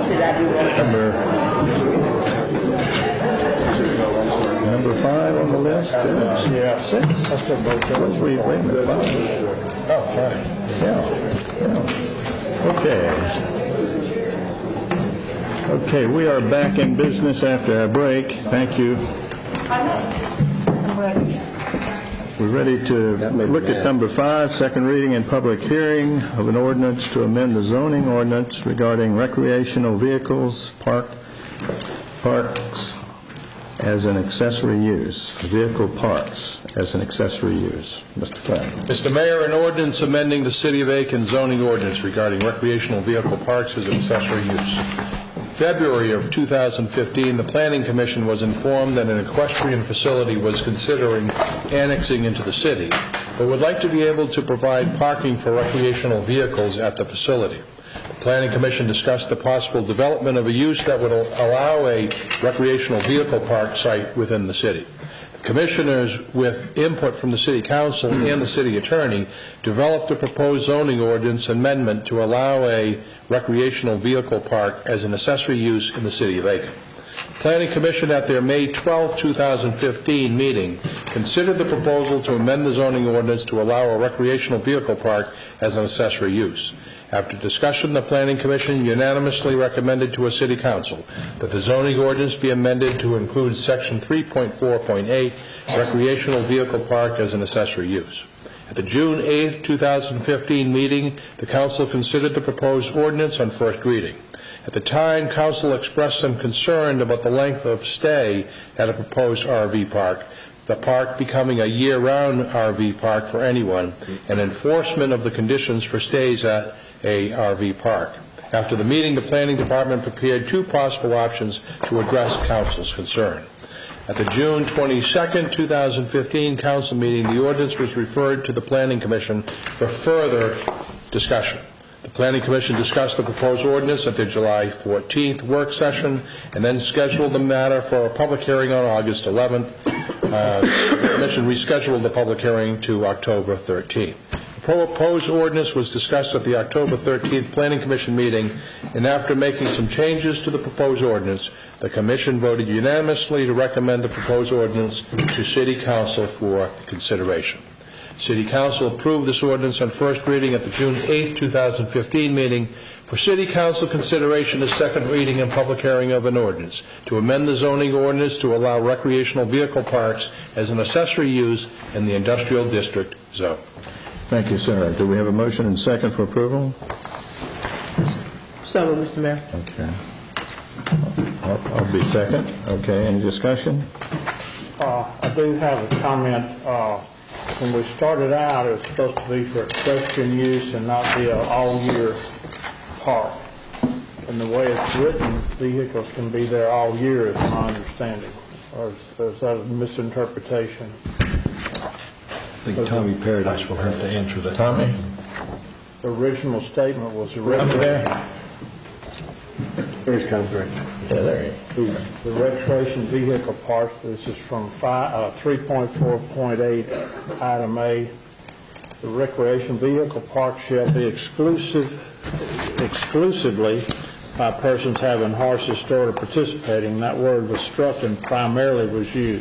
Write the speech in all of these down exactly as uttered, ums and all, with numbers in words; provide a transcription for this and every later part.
Number, number five on the list? Uh, yeah. Six? Where's we wait a minute, five? Oh, right. Yeah. yeah. Okay. Okay, we are back in business after our break. Thank you. I'm ready. We're ready to look at number five, second reading and public hearing of an ordinance to amend the zoning ordinance regarding recreational vehicles, park, parks as an accessory use, vehicle parks as an accessory use. Mister Flynn. Mister Mayor, an ordinance amending the City of Aiken zoning ordinance regarding recreational vehicle parks as an accessory use. February of two thousand fifteen, the Planning Commission was informed that an equestrian facility was considering annexing into the city, but would like to be able to provide parking for recreational vehicles at the facility. The Planning Commission discussed the possible development of a use that would allow a recreational vehicle park site within the city. Commissioners, with input from the City Council and the City Attorney, developed a proposed zoning ordinance amendment to allow a recreational vehicle park as an accessory use in the City of Aiken. Planning Commission at their May twelfth, two thousand fifteen meeting considered the proposal to amend the zoning ordinance to allow a recreational vehicle park as an accessory use. After discussion, the Planning Commission unanimously recommended to a City Council that the zoning ordinance be amended to include Section three point four point eight, recreational vehicle park as an accessory use. At the June eighth, two thousand fifteen meeting, the Council considered the proposed ordinance on first reading. At the time, Council expressed some concern about the length of stay at a proposed R V park, the park becoming a year-round R V park for anyone, and enforcement of the conditions for stays at a R V park. After the meeting, the Planning Department prepared two possible options to address Council's concern. At the June twenty-second, two thousand fifteen Council meeting, the ordinance was referred to the Planning Commission for further discussion. The Planning Commission discussed the proposed ordinance at their July fourteenth work session and then scheduled the matter for a public hearing on August eleventh. Uh, the Commission rescheduled the public hearing to October thirteenth. The proposed ordinance was discussed at the October thirteenth Planning Commission meeting, and after making some changes to the proposed ordinance, the Commission voted unanimously to recommend the proposed ordinance to City Council for consideration. City Council approved this ordinance on first reading at the June eighth, two thousand fifteen meeting. For City Council consideration is second reading and public hearing of an ordinance to amend the zoning ordinance to allow recreational vehicle parks as an accessory use in the industrial district zone. Thank you, sir. Do we have a motion and second for approval? So, Mister Mayor. Okay. I'll, I'll be second. Okay. Any discussion? Uh, I do have a comment. Uh, when we started out, it was supposed to be for equestrian use and not be an all-year park. And the way it's written, vehicles can be there all year, is my understanding. Or is, is that a misinterpretation? I think Tommy Paradise will have to answer that. Tommy? The original statement was the recreation. Here's Congress. Yeah, there you go. The recreation vehicle parks, this is from five, uh, three point four point eight, item A. The recreation vehicle park shall be exclusive, exclusively by persons having horses stored or participating. That word was struck and primarily was used.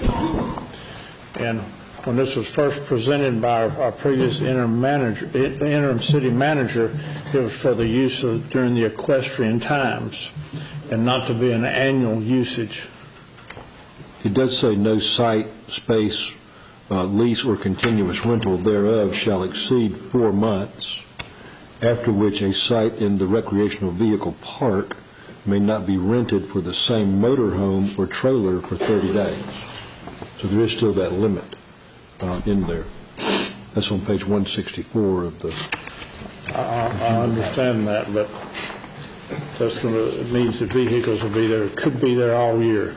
And when this was first presented by our, our previous interim manager, interim city manager, it was for the use of during the equestrian times, and not to be an annual usage. It does say no site, space, uh, lease, or continuous rental thereof shall exceed four months, after which a site in the recreational vehicle park may not be rented for the same motorhome or trailer for thirty days. So there is still that limit uh, in there. That's on page one sixty-four of the... I, I understand that, but that's gonna, it means that vehicles will be there, could be there all year,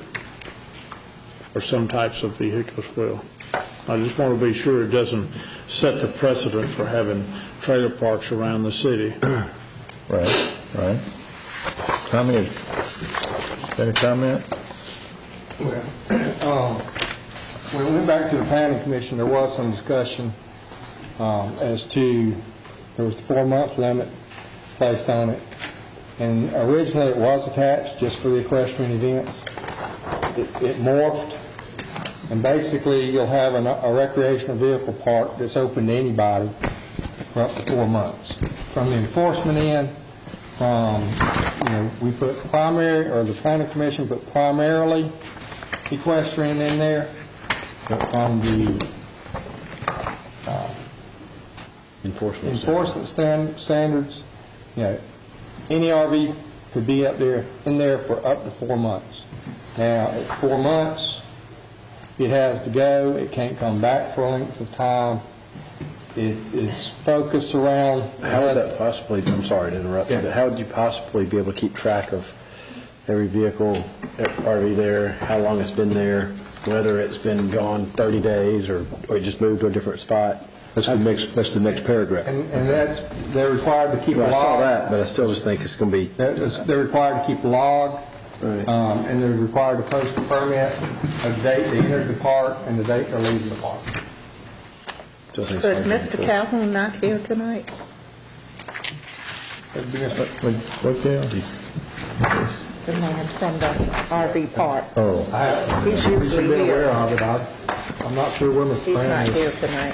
or some types of vehicles will. I just want to be sure it doesn't set the precedent for having trailer parks around the city. Right, right. Tommy, got a comment? Well, um, when we went back to the Planning Commission, there was some discussion um, as to, there was the four-month limit placed on it, And originally it was attached just for the equestrian events. It, it morphed, and basically you'll have an, a recreational vehicle park that's open to anybody for up to four months. From the enforcement end, from, you know, we put primary, or the planning commission put primarily equestrian in there, but from the uh, Enforcement. enforcement stand, standards, you know, any R V could be up there, in there for up to four months. Now, at four months, it has to go. It can't come back for a length of time. It, it's focused around. How would that possibly, I'm sorry to interrupt you, but how would you possibly be able to keep track of every vehicle, every R V there, how long it's been there, whether it's been gone thirty days or, or it just moved to a different spot? That's the next, that's the next paragraph. And, and that's, they're required to keep Well, a I log. saw that, but I still just think it's going to be... They're, they're required to keep a log, Right. um, and they're required to post a permit of the date they entered the park and the date they're leaving the park. Still think So is it's Mister cool. Calhoun not here tonight? That'd be Mister What, what deal? The man from the R V park. Oh, I, He's we usually should be aware here. of it. I, I'm not sure where Mister He's Brown not is. here tonight.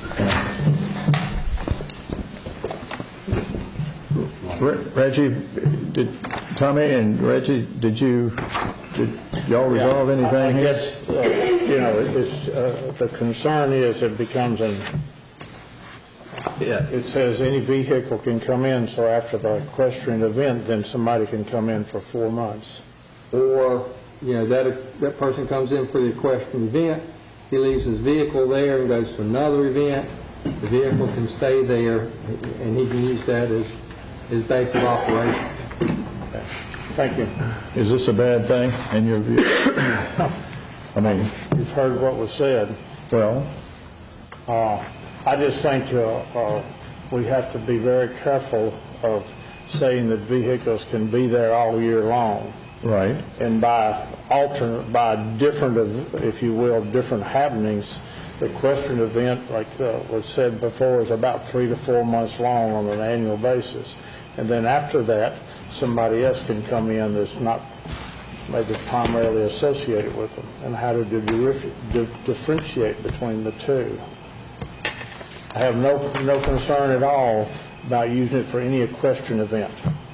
Re- Reggie, did, Tommy and Reggie, did you, did y'all resolve I- anything I here? guess, uh, you know, it's, uh, the concern is it becomes an, Yeah. it says any vehicle can come in, so after the equestrian event, then somebody can come in for four months. Or, you know, that, that person comes in for the equestrian event, he leaves his vehicle there and goes to another event, the vehicle can stay there, and he can use that as his base of operations. Thank you. Is this a bad thing in your view? I mean, You've heard what was said. well, Uh, I just think uh, uh, we have to be very careful of saying that vehicles can be there all year long. right. And by alternate, by different, of- if you will, different happenings, the equestrian event, like uh, was said before, is about three to four months long on an annual basis. And then after that, somebody else can come in that's not maybe primarily associated with them. And how to differ- di- differentiate between the two. I have no, no concern at all about using it for any equestrian event.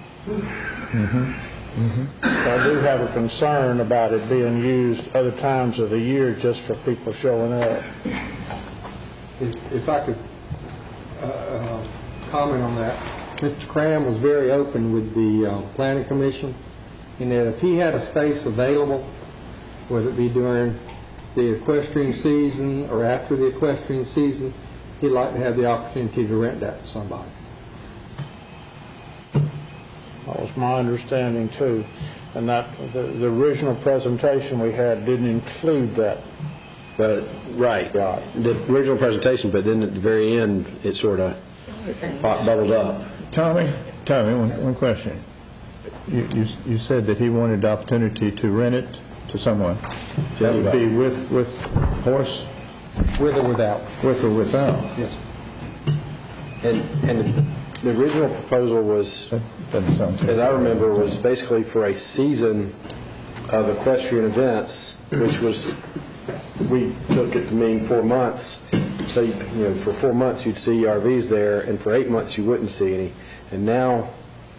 But I do have a concern about it being used other times of the year just for people showing up. If, if I could uh, uh, comment on that, Mister Cram was very open with the uh, planning commission in that if he had a space available, whether it be during the equestrian season or after the equestrian season, he'd like to have the opportunity to rent that to somebody. That was my understanding too. And that, the, the original presentation we had didn't include that. But, right, Right. the original presentation, but then at the very end, it sort of bubbled up. Tommy, Tommy, one, one question. You, you, you said that he wanted the opportunity to rent it to someone. To That would anybody. be with, with horse, With or without. with or without? Yes. And, and the- the original proposal was, That doesn't sound too... as I remember, was basically for a season of equestrian events, which was, we took it to mean four months. So, you know, for four months you'd see R Vs there, and for eight months you wouldn't see any. And now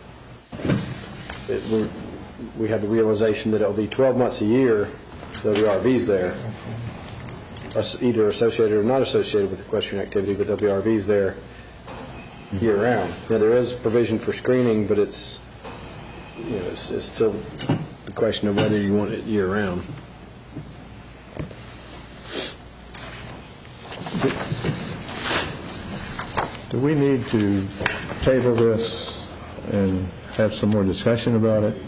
it, we're, we have the realization that it'll be twelve months a year there'll be R Vs there, Us- either associated or not associated with equestrian activity, but there'll be R Vs there year-round. Now, there is provision for screening, but it's, you know, it's, it's still the question of whether you want it year-round. Do we need to table this and have some more discussion about it?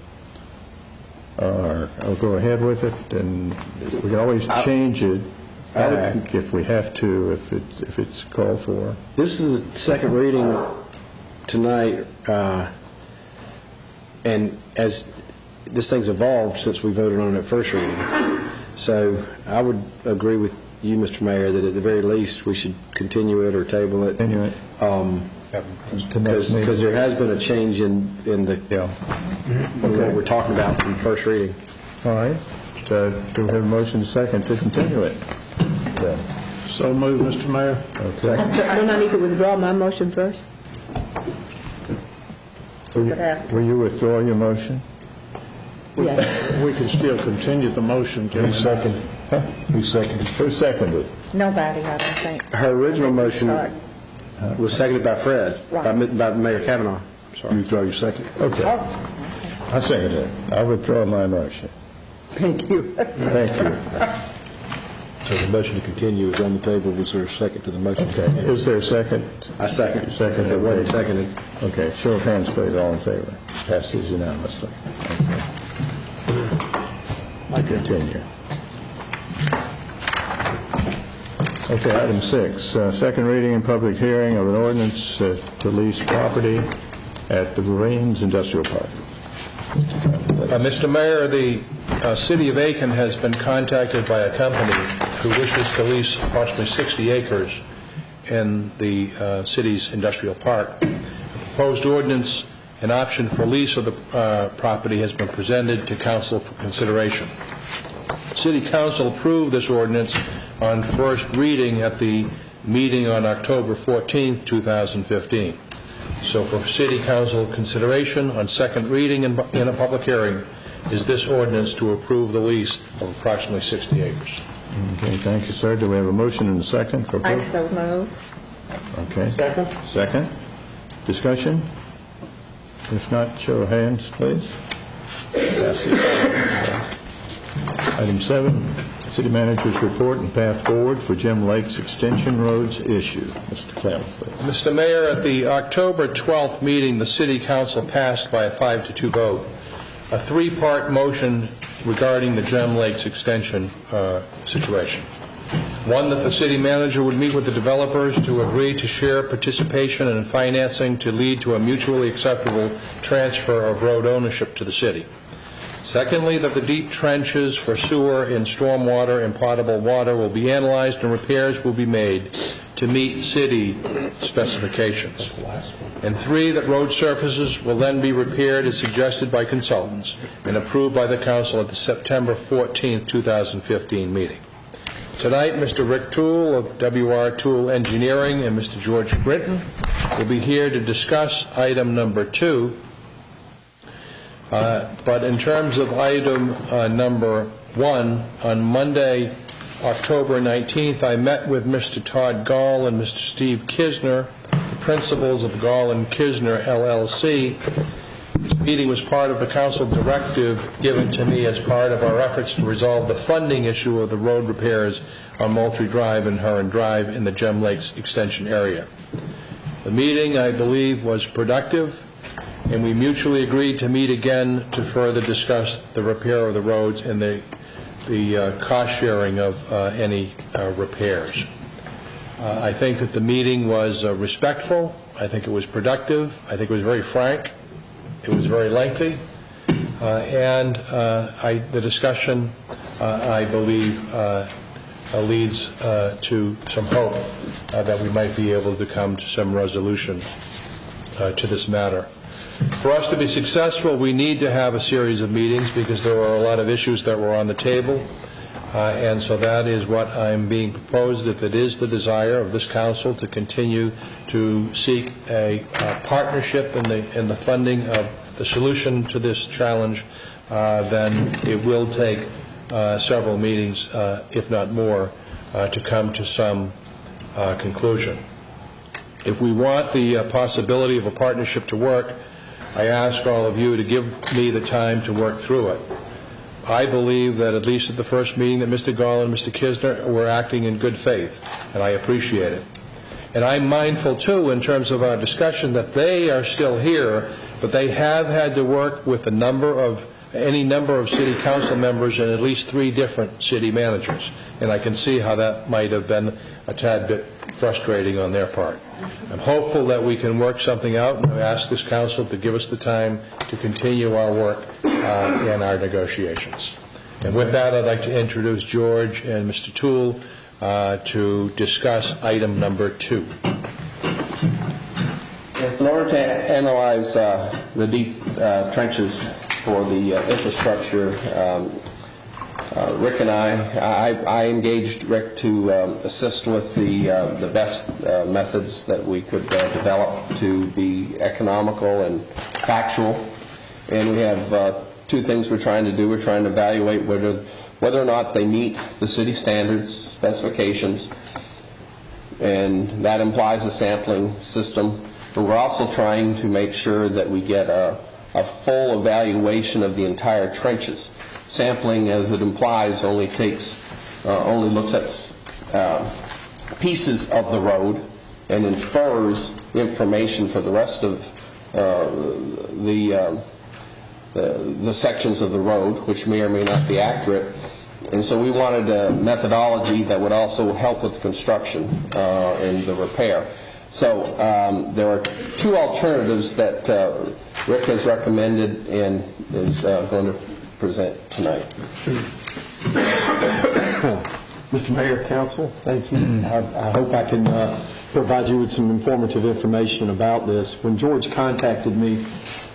Or I'll go ahead with it, and we can always change it I would- back if we have to, if it's, if it's called for. This is the second reading tonight, uh, and as this thing's evolved since we voted on it at first reading. So I would agree with you, Mister Mayor, that at the very least we should continue it or table it. Anyway, Um, to next meeting. Because there has been a change in, in the, Yeah. in what we're talking about from first reading. All right. Uh, Do we have a motion second to continue it? Then? So moved, Mister Mayor. Okay. Don't I need to withdraw my motion first? Will you- will you withdraw your motion? Yes. We can still continue the motion. Who seconded? Who seconded? Who seconded? Nobody, I don't think. Her original motion Start. was seconded by Fred, by, Right. Mi- by Mayor Kavanaugh. You Sorry. withdraw your second? Okay. I second it. I withdraw my motion. Thank you. Thank you. So the motion to continue is on the table. Was there a second to the motion? Okay. Is there a second? I second. Second, It wasn't okay. seconded. Okay. Show of hands, please. All in favor. Passes unanimously. Okay. I continue. Okay, item six, uh, second reading and public hearing of an ordinance uh, to lease property at the Marines Industrial Park. Uh, Mister Mayor, the uh, City of Aiken has been contacted by a company who wishes to lease approximately sixty acres in the uh, city's industrial park. The proposed ordinance, an option for lease of the uh, property, has been presented to council for consideration. City Council approved this ordinance on first reading at the meeting on October fourteenth, two thousand fifteen. So for City Council consideration on second reading in in a public hearing is this ordinance to approve the lease of approximately sixty acres. Okay, thank you, sir. Do we have a motion and a second for I approval? so move. Okay. Second? Second. Discussion? If not, show of hands, please. Passes. Item seven, City Manager's report and path forward for Gem Lakes Extension Roads issue. Mister Clem, please. Mister Mayor, at the October twelfth meeting, the City Council passed by a five to two vote a three-part motion regarding the Gem Lakes extension uh, situation. One, that the city manager would meet with the developers to agree to share participation and financing to lead to a mutually acceptable transfer of road ownership to the city. Secondly, that the deep trenches for sewer and stormwater and potable water will be analyzed and repairs will be made to meet city specifications. And three, that road surfaces will then be repaired as suggested by consultants and approved by the council at the September fourteenth, two thousand fifteen meeting. Tonight, Mister Rick Toole of W R Toole Engineering and Mister George Britton will be here to discuss item number two. Uh, but in terms of item uh, number one, on Monday, October nineteenth, I met with Mister Todd Gall and Mister Steve Kisner, the principals of Gall and Kisner, L L C. This meeting was part of the council directive given to me as part of our efforts to resolve the funding issue of the road repairs on Moultrie Drive and Heron Drive in the Gem Lakes extension area. The meeting, I believe, was productive, and we mutually agreed to meet again to further discuss the repair of the roads and the, the uh, cost sharing of uh, any uh, repairs. Uh, I think that the meeting was uh, respectful. I think it was productive. I think it was very frank. It was very lengthy. Uh, and uh, I, the discussion, uh, I believe, uh, uh, leads uh, to some hope uh, that we might be able to come to some resolution uh, to this matter. For us to be successful, we need to have a series of meetings because there are a lot of issues that were on the table. Uh, and so that is what I'm being proposed, if it is the desire of this council to continue to seek a, a partnership in the, in the funding of the solution to this challenge, uh, then it will take uh, several meetings, uh, if not more, uh, to come to some uh, conclusion. If we want the uh, possibility of a partnership to work, I ask all of you to give me the time to work through it. I believe that at least at the first meeting that Mister Gall and Mister Kisner were acting in good faith, and I appreciate it. And I'm mindful, too, in terms of our discussion, that they are still here, but they have had to work with a number of, any number of city council members and at least three different city managers. And I can see how that might have been a tad bit frustrating on their part. I'm hopeful that we can work something out, and I ask this council to give us the time to continue our work uh, in our negotiations. And with that, I'd like to introduce George and Mister Toole uh, to discuss item number two. Yes, in order to analyze uh, the deep uh, trenches for the uh, infrastructure, um, uh, Rick and I, I, I engaged Rick to um, assist with the uh, the best uh, methods that we could uh, develop to be economical and factual. And we have uh, two things we're trying to do. We're trying to evaluate whether whether or not they meet the city standards, specifications, and that implies a sampling system. But we're also trying to make sure that we get a, a full evaluation of the entire trenches. Sampling, as it implies, only takes, uh, only looks at uh, pieces of the road and infers information for the rest of uh, the, uh, the the sections of the road, which may or may not be accurate. And so we wanted a methodology that would also help with the construction uh, and the repair. So um, there are two alternatives that uh, Rick has recommended and is uh, going to present tonight. Mister Mayor, Council, thank you. I, I hope I can uh, provide you with some informative information about this. When George contacted me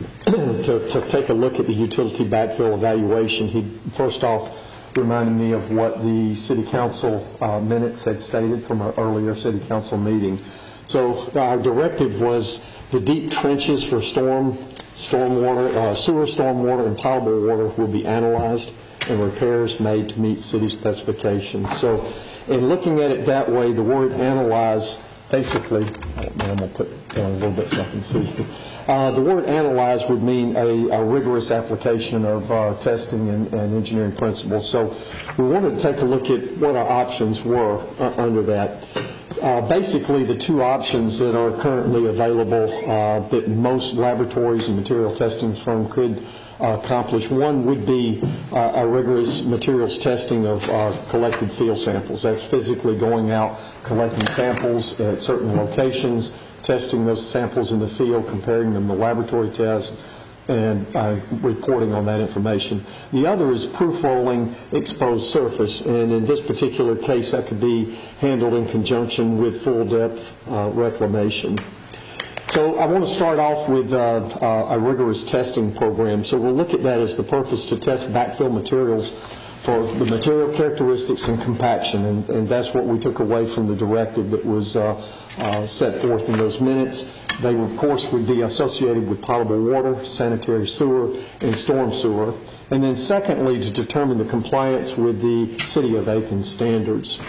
to, to take a look at the utility backfill evaluation, he first off reminded me of what the City Council uh, minutes had stated from our earlier City Council meeting. So our directive was the deep trenches for storm, stormwater, uh, sewer, stormwater, and potable water will be analyzed and repairs made to meet city specifications. So in looking at it that way, the word analyze basically, oh man, I'm going to put down a little bit so I can see. Uh, the word analyze would mean a, a rigorous application of uh, testing and, and engineering principles. So we wanted to take a look at what our options were uh, under that. Uh, basically, the two options that are currently available uh, that most laboratories and material testing firms could uh, accomplish, one would be uh, a rigorous materials testing of our collected field samples. That's physically going out, collecting samples at certain locations, testing those samples in the field, comparing them to laboratory tests, and uh, reporting on that information. The other is proof rolling exposed surface, and in this particular case that could be handled in conjunction with full depth uh, reclamation. So I want to start off with uh, uh, a rigorous testing program. So we'll look at that as the purpose to test backfill materials for the material characteristics and compaction, and, and that's what we took away from the directive that was uh, uh, set forth in those minutes. They, of course, would be associated with potable water, sanitary sewer, and storm sewer. And then secondly, to determine the compliance with the City of Aiken standards.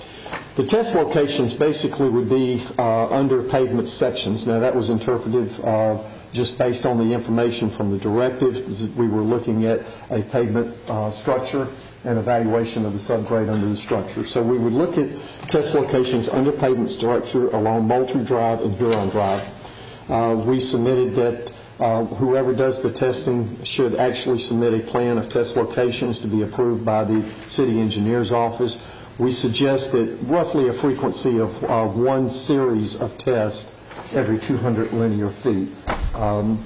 The test locations basically would be uh, under pavement sections. Now, that was interpretive uh, just based on the information from the directive. We were looking at a pavement uh, structure and evaluation of the subgrade under the structure. So we would look at test locations under pavement structure along Moultrie Drive and Huron Drive. Uh, we submitted that uh, whoever does the testing should actually submit a plan of test locations to be approved by the city engineer's office. We suggest that roughly a frequency of uh, one series of tests every two hundred linear feet. Um,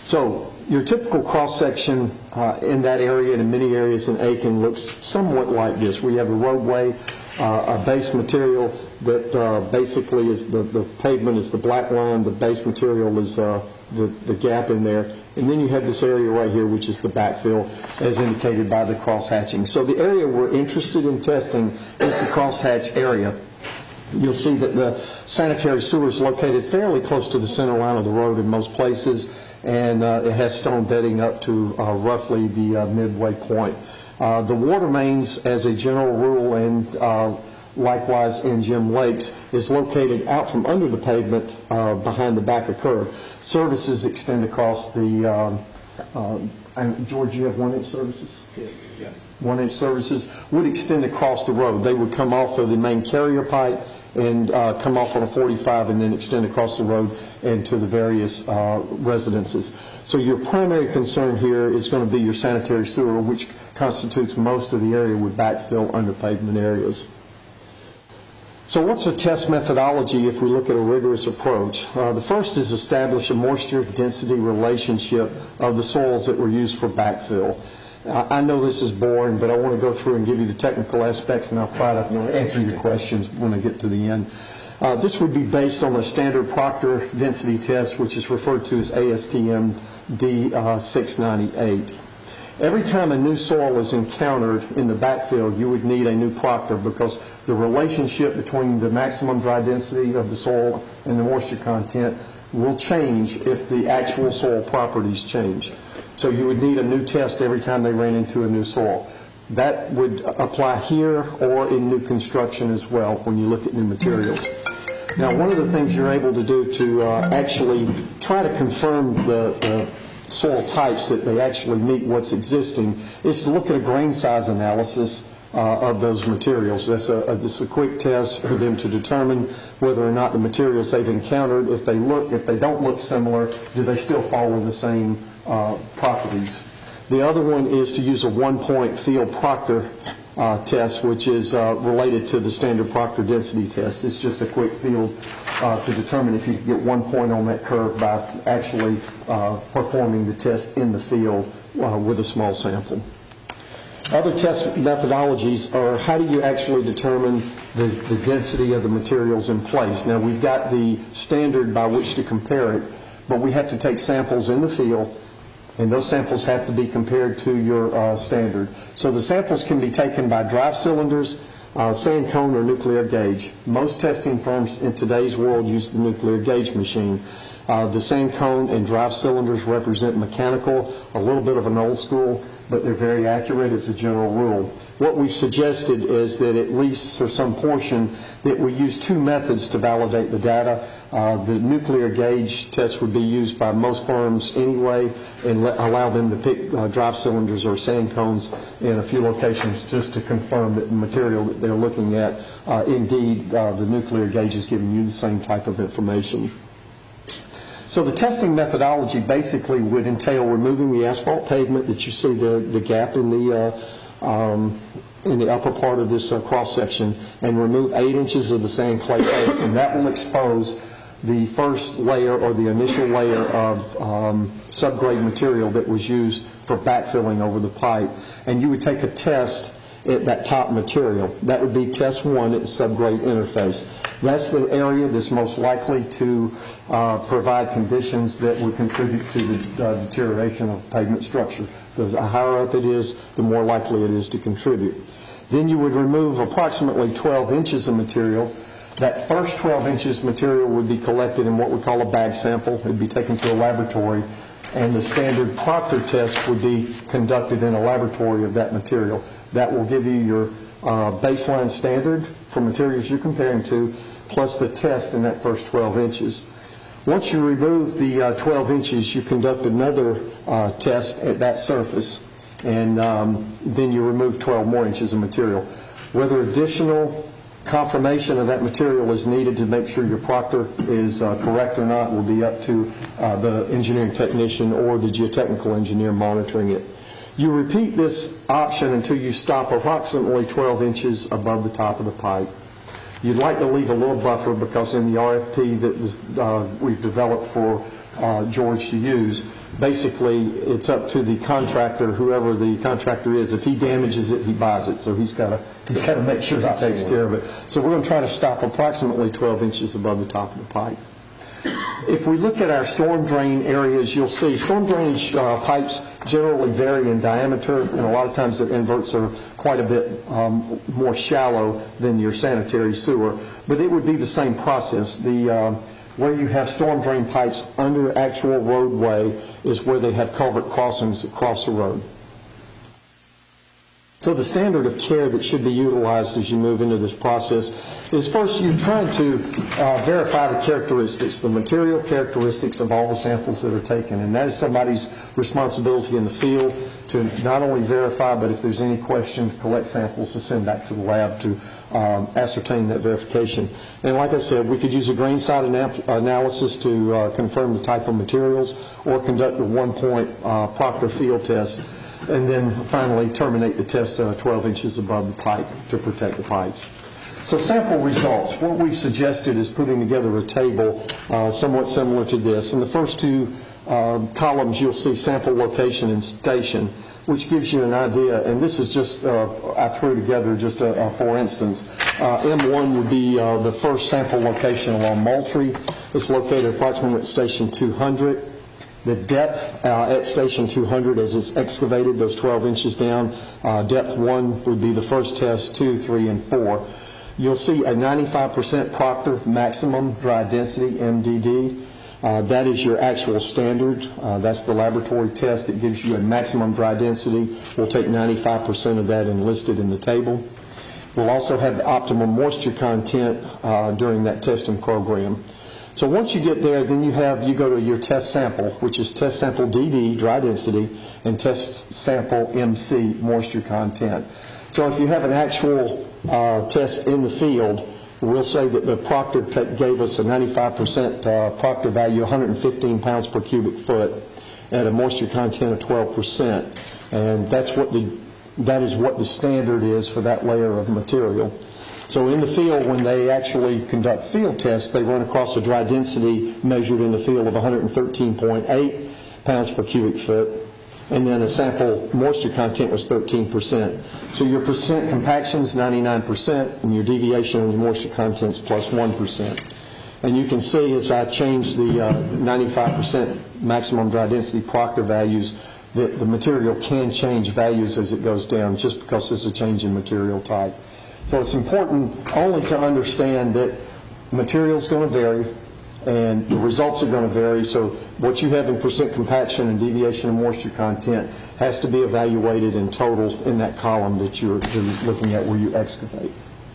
so your typical cross-section uh, in that area and in many areas in Aiken looks somewhat like this. We have a roadway, uh, a base material that uh, basically is the, the pavement is the black line, the base material is uh, the, the gap in there, and then you have this area right here which is the backfill as indicated by the cross-hatching. So the area we're interested in testing is the cross-hatch area. You'll see that the sanitary sewer is located fairly close to the center line of the road in most places, and uh, it has stone bedding up to uh, roughly the uh, midway point. Uh, the water mains, as a general rule, and uh, likewise in Jim Lakes, is located out from under the pavement uh, behind the back of curb. Services extend across the, um, uh, and George, you have one-inch services? Yes. One-inch services would extend across the road. They would come off of the main carrier pipe and uh, come off on a forty-five and then extend across the road into the various uh, residences. So your primary concern here is going to be your sanitary sewer, which constitutes most of the area with backfill under pavement areas. So what's the test methodology if we look at a rigorous approach? Uh, the first is establish a moisture density relationship of the soils that were used for backfill. Uh, I know this is boring, but I want to go through and give you the technical aspects, and I'll try to answer your questions when I get to the end. Uh, This would be based on a standard Proctor density test, which is referred to as A S T M D six ninety-eight. Every time a new soil is encountered in the backfill, you would need a new Proctor because the relationship between the maximum dry density of the soil and the moisture content will change if the actual soil properties change. So you would need a new test every time they ran into a new soil. That would apply here or in new construction as well when you look at new materials. Now, one of the things you're able to do to uh, actually try to confirm the, the soil types that they actually meet what's existing is to look at a grain size analysis uh, of those materials. That's a, a, just a quick test for them to determine whether or not the materials they've encountered, if they look, if they don't look similar, do they still follow the same uh, properties. The other one is to use a one-point field Proctor uh, test, which is uh, related to the standard Proctor density test. It's just a quick field uh, to determine if you can get one point on that curve by actually uh, performing the test in the field uh, with a small sample. Other test methodologies are how do you actually determine the, the density of the materials in place. Now, we've got the standard by which to compare it, but we have to take samples in the field, and those samples have to be compared to your uh, standard. So the samples can be taken by drive cylinders, uh, sand cone, or nuclear gauge. Most testing firms in today's world use the nuclear gauge machine. Uh, the sand cone and drive cylinders represent mechanical, a little bit of an old school, but they're very accurate as a general rule. What we've suggested is that at least for some portion that we use two methods to validate the data. Uh, the nuclear gauge test would be used by most firms anyway, and let, allow them to pick uh, drive cylinders or sand cones in a few locations just to confirm that the material that they're looking at, uh, indeed, uh, the nuclear gauge is giving you the same type of information. So the testing methodology basically would entail removing the asphalt pavement that you see the, the gap in the uh, um, in the upper part of this uh, cross section, and remove eight inches of the sand clay base, and that will expose the first layer or the initial layer of um, subgrade material that was used for backfilling over the pipe. And you would take a test at that top material. That would be test one at the subgrade interface. That's the area that's most likely to uh, provide conditions that would contribute to the uh, deterioration of pavement structure. The higher up it is, the more likely it is to contribute. Then you would remove approximately twelve inches of material. That first twelve inches material would be collected in what we call a bag sample. It would be taken to a laboratory, and the standard Proctor test would be conducted in a laboratory of that material. That will give you your uh, baseline standard for materials you're comparing to, plus the test in that first twelve inches. Once you remove the uh, twelve inches, you conduct another uh, test at that surface, and um, then you remove twelve more inches of material. Whether additional confirmation of that material is needed to make sure your Proctor is uh, correct or not will be up to uh, the engineering technician or the geotechnical engineer monitoring it. You repeat this option until you stop approximately twelve inches above the top of the pipe. You'd like to leave a little buffer because in the R F P that was, uh, we've developed for uh, George to use, basically it's up to the contractor, whoever the contractor is. If he damages it, he buys it. So he's got to he's got to make sure he takes care of it. So we're going to try to stop approximately twelve inches above the top of the pipe. If we look at our storm drain areas, you'll see storm drainage uh, pipes generally vary in diameter, and a lot of times the inverts are quite a bit um, more shallow than your sanitary sewer. But it would be the same process. The uh, where you have storm drain pipes under actual roadway is where they have culvert crossings across the road. So the standard of care that should be utilized as you move into this process is first you're trying to uh, verify the characteristics, the material characteristics of all the samples that are taken. And that is somebody's responsibility in the field to not only verify, but if there's any question, collect samples to send back to the lab to um, ascertain that verification. And like I said, we could use a grain side ana- analysis to uh, confirm the type of materials, or conduct a one-point uh, Proctor field test, and then finally terminate the test uh, twelve inches above the pipe to protect the pipes. So sample results. What we've suggested is putting together a table uh, somewhat similar to this. And the first two uh, columns, you'll see sample location and station, which gives you an idea. And this is just, uh, I threw together just a, a for instance. Uh, M one would be uh, the first sample location along Moultrie. It's located approximately at station two hundred. The depth uh, at station two hundred as it's excavated, those twelve inches down, uh, depth one would be the first test, two, three, and four. You'll see a ninety-five percent Proctor maximum dry density, M D D. Uh, that is your actual standard. Uh, that's the laboratory test. It gives you a maximum dry density. We'll take ninety-five percent of that and list it in the table. We'll also have the optimum moisture content uh, during that testing program. So once you get there, then you have, you go to your test sample, which is test sample D D, dry density, and test sample M C, moisture content. So if you have an actual uh, test in the field, we'll say that the Proctor t- gave us a ninety-five percent uh, Proctor value, one hundred fifteen pounds per cubic foot, at a moisture content of twelve percent. And that's what the, that is what the standard is for that layer of material. So in the field, when they actually conduct field tests, they run across a dry density measured in the field of one hundred thirteen point eight pounds per cubic foot, and then a sample moisture content was thirteen percent. So your percent compaction is ninety-nine percent, and your deviation on your moisture content is plus one percent. And you can see as I change the uh, ninety-five percent maximum dry density Proctor values, that the material can change values as it goes down just because there's a change in material type. So it's important only to understand that material is going to vary and the results are going to vary. So what you have in percent compaction and deviation of moisture content has to be evaluated in total in that column that you're, you're looking at where you excavate.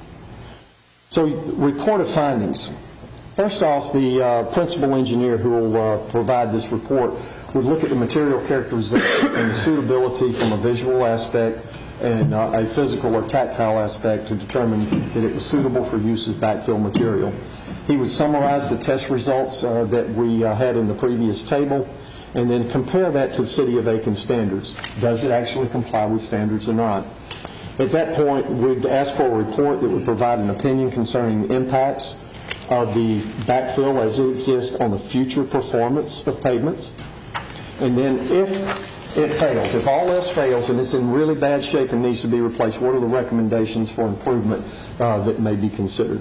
So report of findings. First off, the uh, principal engineer who will uh, provide this report would look at the material characterization and the suitability from a visual aspect and uh, a physical or tactile aspect to determine that it was suitable for use as backfill material. He would summarize the test results uh, that we uh, had in the previous table and then compare that to the City of Aiken standards. Does it actually comply with standards or not? At that point, we'd ask for a report that would provide an opinion concerning the impacts of the backfill as it exists on the future performance of pavements. And then if it fails, if all else fails and it's in really bad shape and needs to be replaced, what are the recommendations for improvement uh, that may be considered?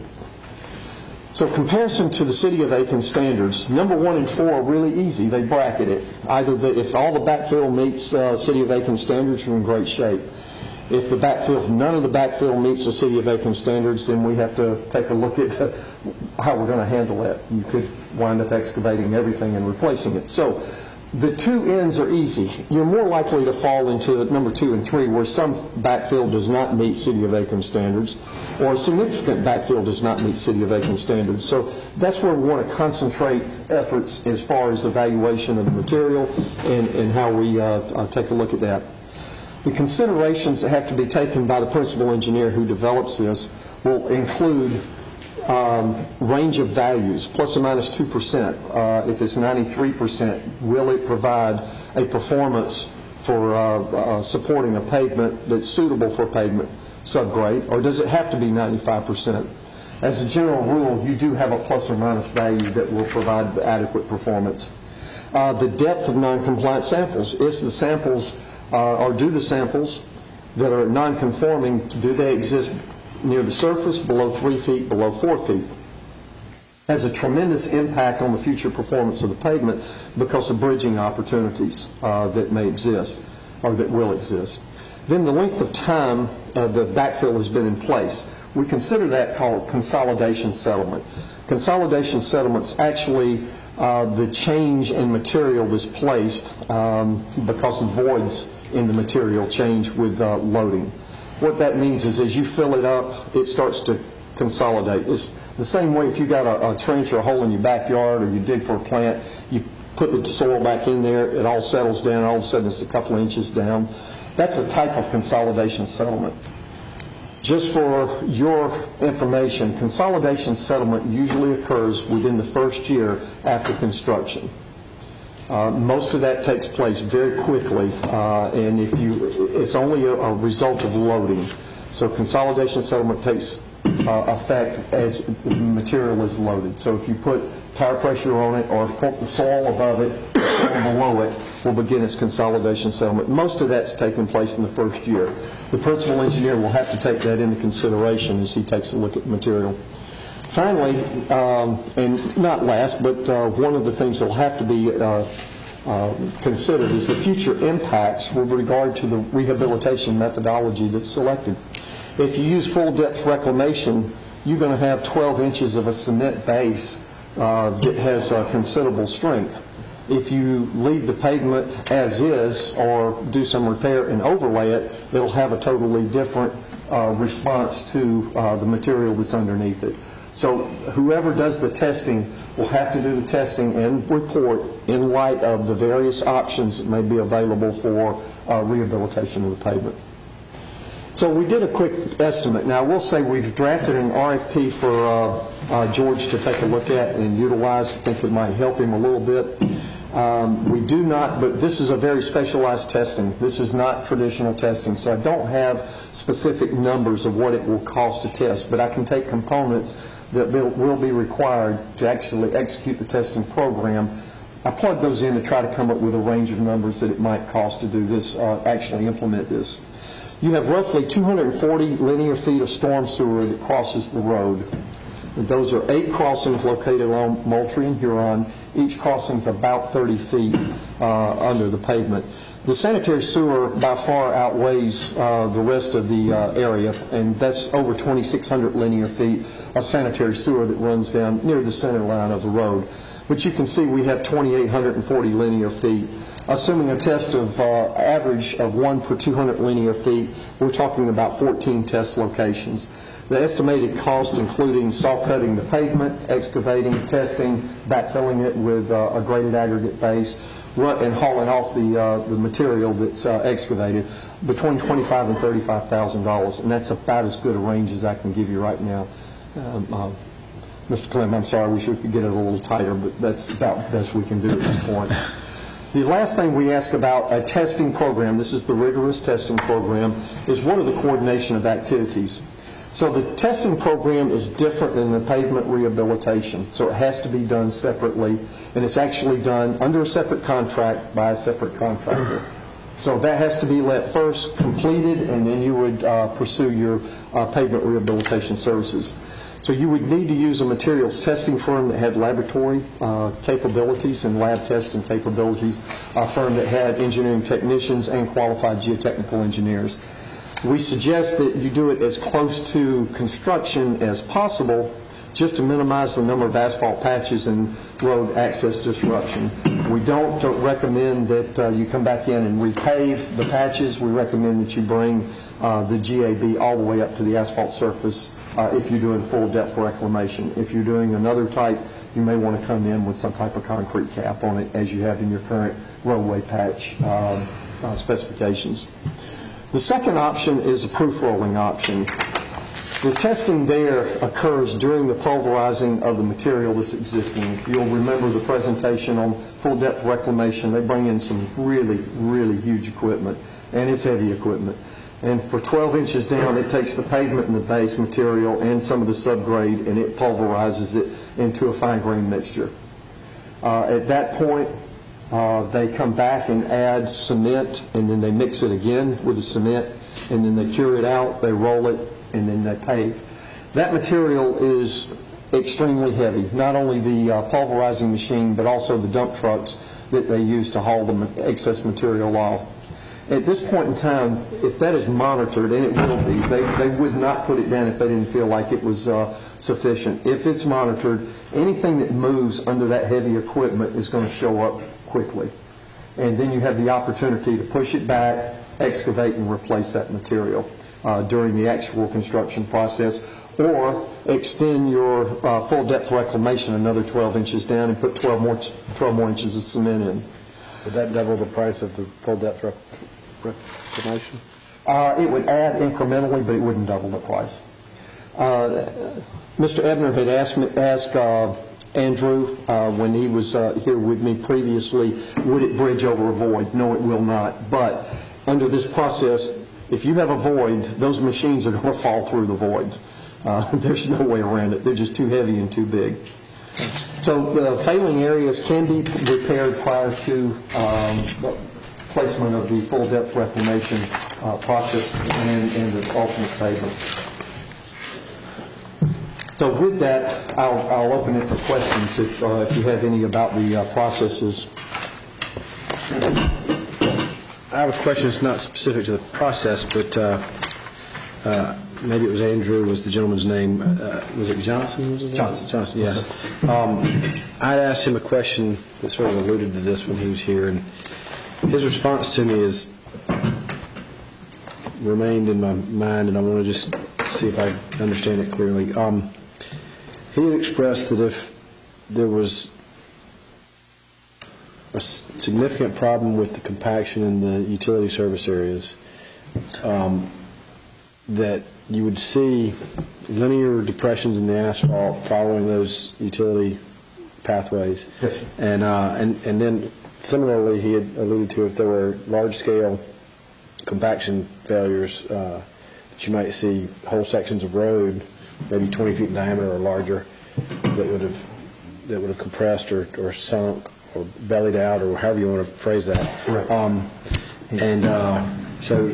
So comparison to the City of Aiken standards, number one and four are really easy. They bracket it. Either the, if all the backfill meets uh, City of Aiken standards, we're in great shape. If the backfill, none of the backfill meets the City of Aiken standards, then we have to take a look at how we're going to handle that. You could wind up excavating everything and replacing it. So the two ends are easy. You're more likely to fall into number two and three, where some backfill does not meet City of Aiken standards, or a significant backfill does not meet City of Aiken standards. So that's where we want to concentrate efforts as far as evaluation of the material and, and how we uh, uh, take a look at that. The considerations that have to be taken by the principal engineer who develops this will include um, range of values, plus or minus two percent. Uh, if it's ninety-three percent, will it provide a performance for uh, uh, supporting a pavement that's suitable for pavement subgrade, or does it have to be ninety-five percent? As a general rule, you do have a plus or minus value that will provide adequate performance. Uh, the depth of non-compliant samples. If the samples Uh, or do the samples that are non-conforming, do they exist near the surface, below three feet, below four feet? Has a tremendous impact on the future performance of the pavement because of bridging opportunities uh, that may exist or that will exist. Then the length of time uh, the backfill has been in place. We consider that called consolidation settlement. Consolidation settlement's actually uh, the change in material that's placed um, because of voids in the material change with uh, loading. What that means is as you fill it up, it starts to consolidate. It's the same way if you got a, a trench or a hole in your backyard or you dig for a plant, you put the soil back in there, it all settles down, all of a sudden it's a couple inches down. That's a type of consolidation settlement. Just for your information, consolidation settlement usually occurs within the first year after construction. Uh, most of that takes place very quickly, uh, and if you, it's only a, a result of loading. So consolidation settlement takes uh, effect as the material is loaded. So if you put tire pressure on it or put the soil above it, level below it will begin its consolidation settlement. Most of that's taking place in the first year. The principal engineer will have to take that into consideration as he takes a look at the material. Finally, um, and not last, but uh, one of the things that will have to be uh, uh, considered is the future impacts with regard to the rehabilitation methodology that's selected. If you use full depth reclamation, you're going to have twelve inches of a cement base uh, that has uh, considerable strength. If you leave the pavement as is or do some repair and overlay it, it'll have a totally different uh, response to uh, the material that's underneath it. So whoever does the testing will have to do the testing and report in light of the various options that may be available for uh, rehabilitation of the pavement. So we did a quick estimate. Now, I will say we've drafted an R F P for uh, uh, George to take a look at and utilize. I think it might help him a little bit. Um, we do not, but this is a very specialized testing. This is not traditional testing, so I don't have specific numbers of what it will cost to test, but I can take components that will, will be required to actually execute the testing program. I plug those in to try to come up with a range of numbers that it might cost to do this, uh, actually implement this. You have roughly two hundred forty linear feet of storm sewer that crosses the road. And those are eight crossings located along Moultrie and Huron. Each crossing is about thirty feet uh, under the pavement. The sanitary sewer by far outweighs uh, the rest of the uh, area, and that's over twenty-six hundred linear feet of sanitary sewer that runs down near the center line of the road. But you can see we have two thousand eight hundred forty linear feet. Assuming a test of uh, average of one per two hundred linear feet, we're talking about fourteen test locations. The estimated cost, including saw cutting the pavement, excavating, testing, backfilling it with uh, a graded aggregate base, and hauling off the uh, the material that's uh, excavated, between twenty-five thousand and thirty-five thousand dollars, and that's about as good a range as I can give you right now. Um, uh, Mister Clem, I'm sorry, we should get it a little tighter, but that's about the best we can do at this point. The last thing we ask about a testing program, this is the rigorous testing program, is what are the coordination of activities? So the testing program is different than the pavement rehabilitation, so it has to be done separately, and it's actually done under a separate contract by a separate contractor. So that has to be let first, completed, and then you would uh, pursue your uh, pavement rehabilitation services. So you would need to use a materials testing firm that had laboratory uh, capabilities and lab testing capabilities, a firm that had engineering technicians and qualified geotechnical engineers. We suggest that you do it as close to construction as possible, just to minimize the number of asphalt patches and road access disruption. We don't recommend that uh, you come back in and repave the patches. We recommend that you bring uh, the G A B all the way up to the asphalt surface uh, if you're doing full depth reclamation. If you're doing another type, you may want to come in with some type of concrete cap on it, as you have in your current roadway patch uh, uh, specifications. The second option is a proof rolling option. The testing there occurs during the pulverizing of the material that's existing. If you'll remember the presentation on full depth reclamation, they bring in some really, really huge equipment, and it's heavy equipment. And for twelve inches down, it takes the pavement and the base material and some of the subgrade, and it pulverizes it into a fine grain mixture. Uh, at that point, uh, they come back and add cement, and then they mix it again with the cement, and then they cure it out, they roll it, and then they pave. That material is extremely heavy, not only the uh, pulverizing machine, but also the dump trucks that they use to haul the excess material off. At this point in time, if that is monitored, and it will be, they, they would not put it down if they didn't feel like it was uh, sufficient. If it's monitored, anything that moves under that heavy equipment is going to show up quickly. And then you have the opportunity to push it back, excavate, and replace that material uh, during the actual construction process, or extend your uh, full depth reclamation another twelve inches down and put twelve more, twelve more inches of cement in. Would that double the price of the full depth reclamation? Reclamation? Uh, it would add incrementally, but it wouldn't double the price. Uh, Mister Ebner had asked, me, asked uh, Andrew uh, when he was uh, here with me previously, would it bridge over a void? No, it will not. But under this process, if you have a void, those machines are going to fall through the void. Uh, there's no way around it. They're just too heavy and too big. So the failing areas can be repaired prior to um, placement of the full depth reclamation uh, process and, and the ultimate pavement. So with that, I'll, I'll open it for questions if, uh, if you have any about the uh, processes. I have a question. It's not specific to the process, but uh, uh, maybe it was Andrew was the gentleman's name. Uh, was it Johnson? Was it Johnson. Johnson, yes. Um, I asked him a question that sort of alluded to this when he was here, and his response to me is remained in my mind, and I want to just see if I understand it clearly. Um, he had expressed that if there was a significant problem with the compaction in the utility service areas, um, that you would see linear depressions in the asphalt following those utility pathways. Yes, sir. And, uh, and, and then similarly, he had alluded to if there were large-scale compaction failures, uh, that you might see whole sections of road, maybe twenty feet in diameter or larger, that would have that would have compressed or, or sunk or bellied out, or however you want to phrase that. Right. Um, and uh, so,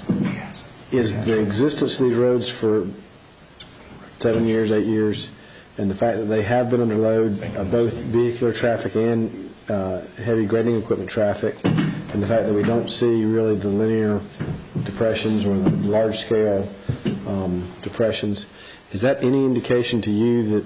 is the existence of these roads for seven years, eight years, and the fact that they have been under load, uh, both vehicular traffic and uh, heavy grading equipment traffic, and the fact that we don't see really the linear depressions or the large-scale um, depressions, is that any indication to you that,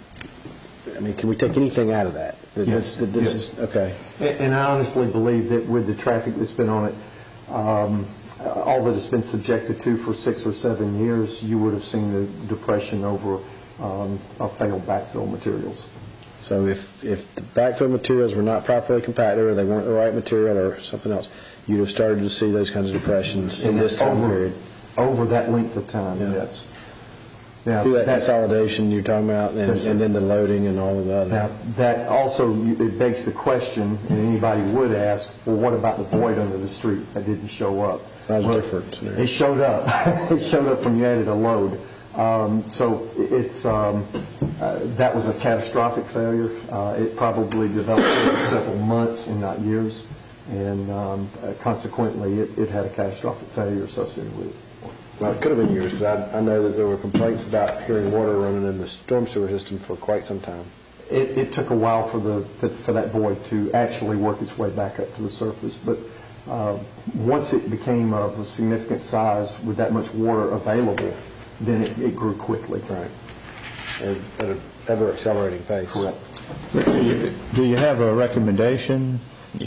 I mean, can we take anything out of that? That Yes. This, that this Yes. Is, okay. And I honestly believe that with the traffic that's been on it, um, all that it's been subjected to for six or seven years, you would have seen the depression over um, of failed backfill materials. So if, if the backfill materials were not properly compacted, or they weren't the right material or something else, you'd have started to see those kinds of depressions in this time over, period. Over that length of time, Yeah. yes. Now, Through that that- consolidation you're talking about, and, Yes, sir. and then the loading and all of that. Now, that also, it begs the question, and anybody would ask, well, what about the void under the street that didn't show up? That was Well, different scenario. It showed up. It showed up when you added a load. Um, so it's um, uh, that was a catastrophic failure. Uh, it probably developed over several months and not years, and um, uh, consequently, it, it had a catastrophic failure associated with it. Well, it could have been years, because I, I know that there were complaints about hearing water running in the storm sewer system for quite some time. It, it took a while for the for that void to actually work its way back up to the surface, but uh, once it became of a significant size with that much water available, then it, it grew quickly. Right. And at an ever-accelerating pace. Correct. Do you- do you have a recommendation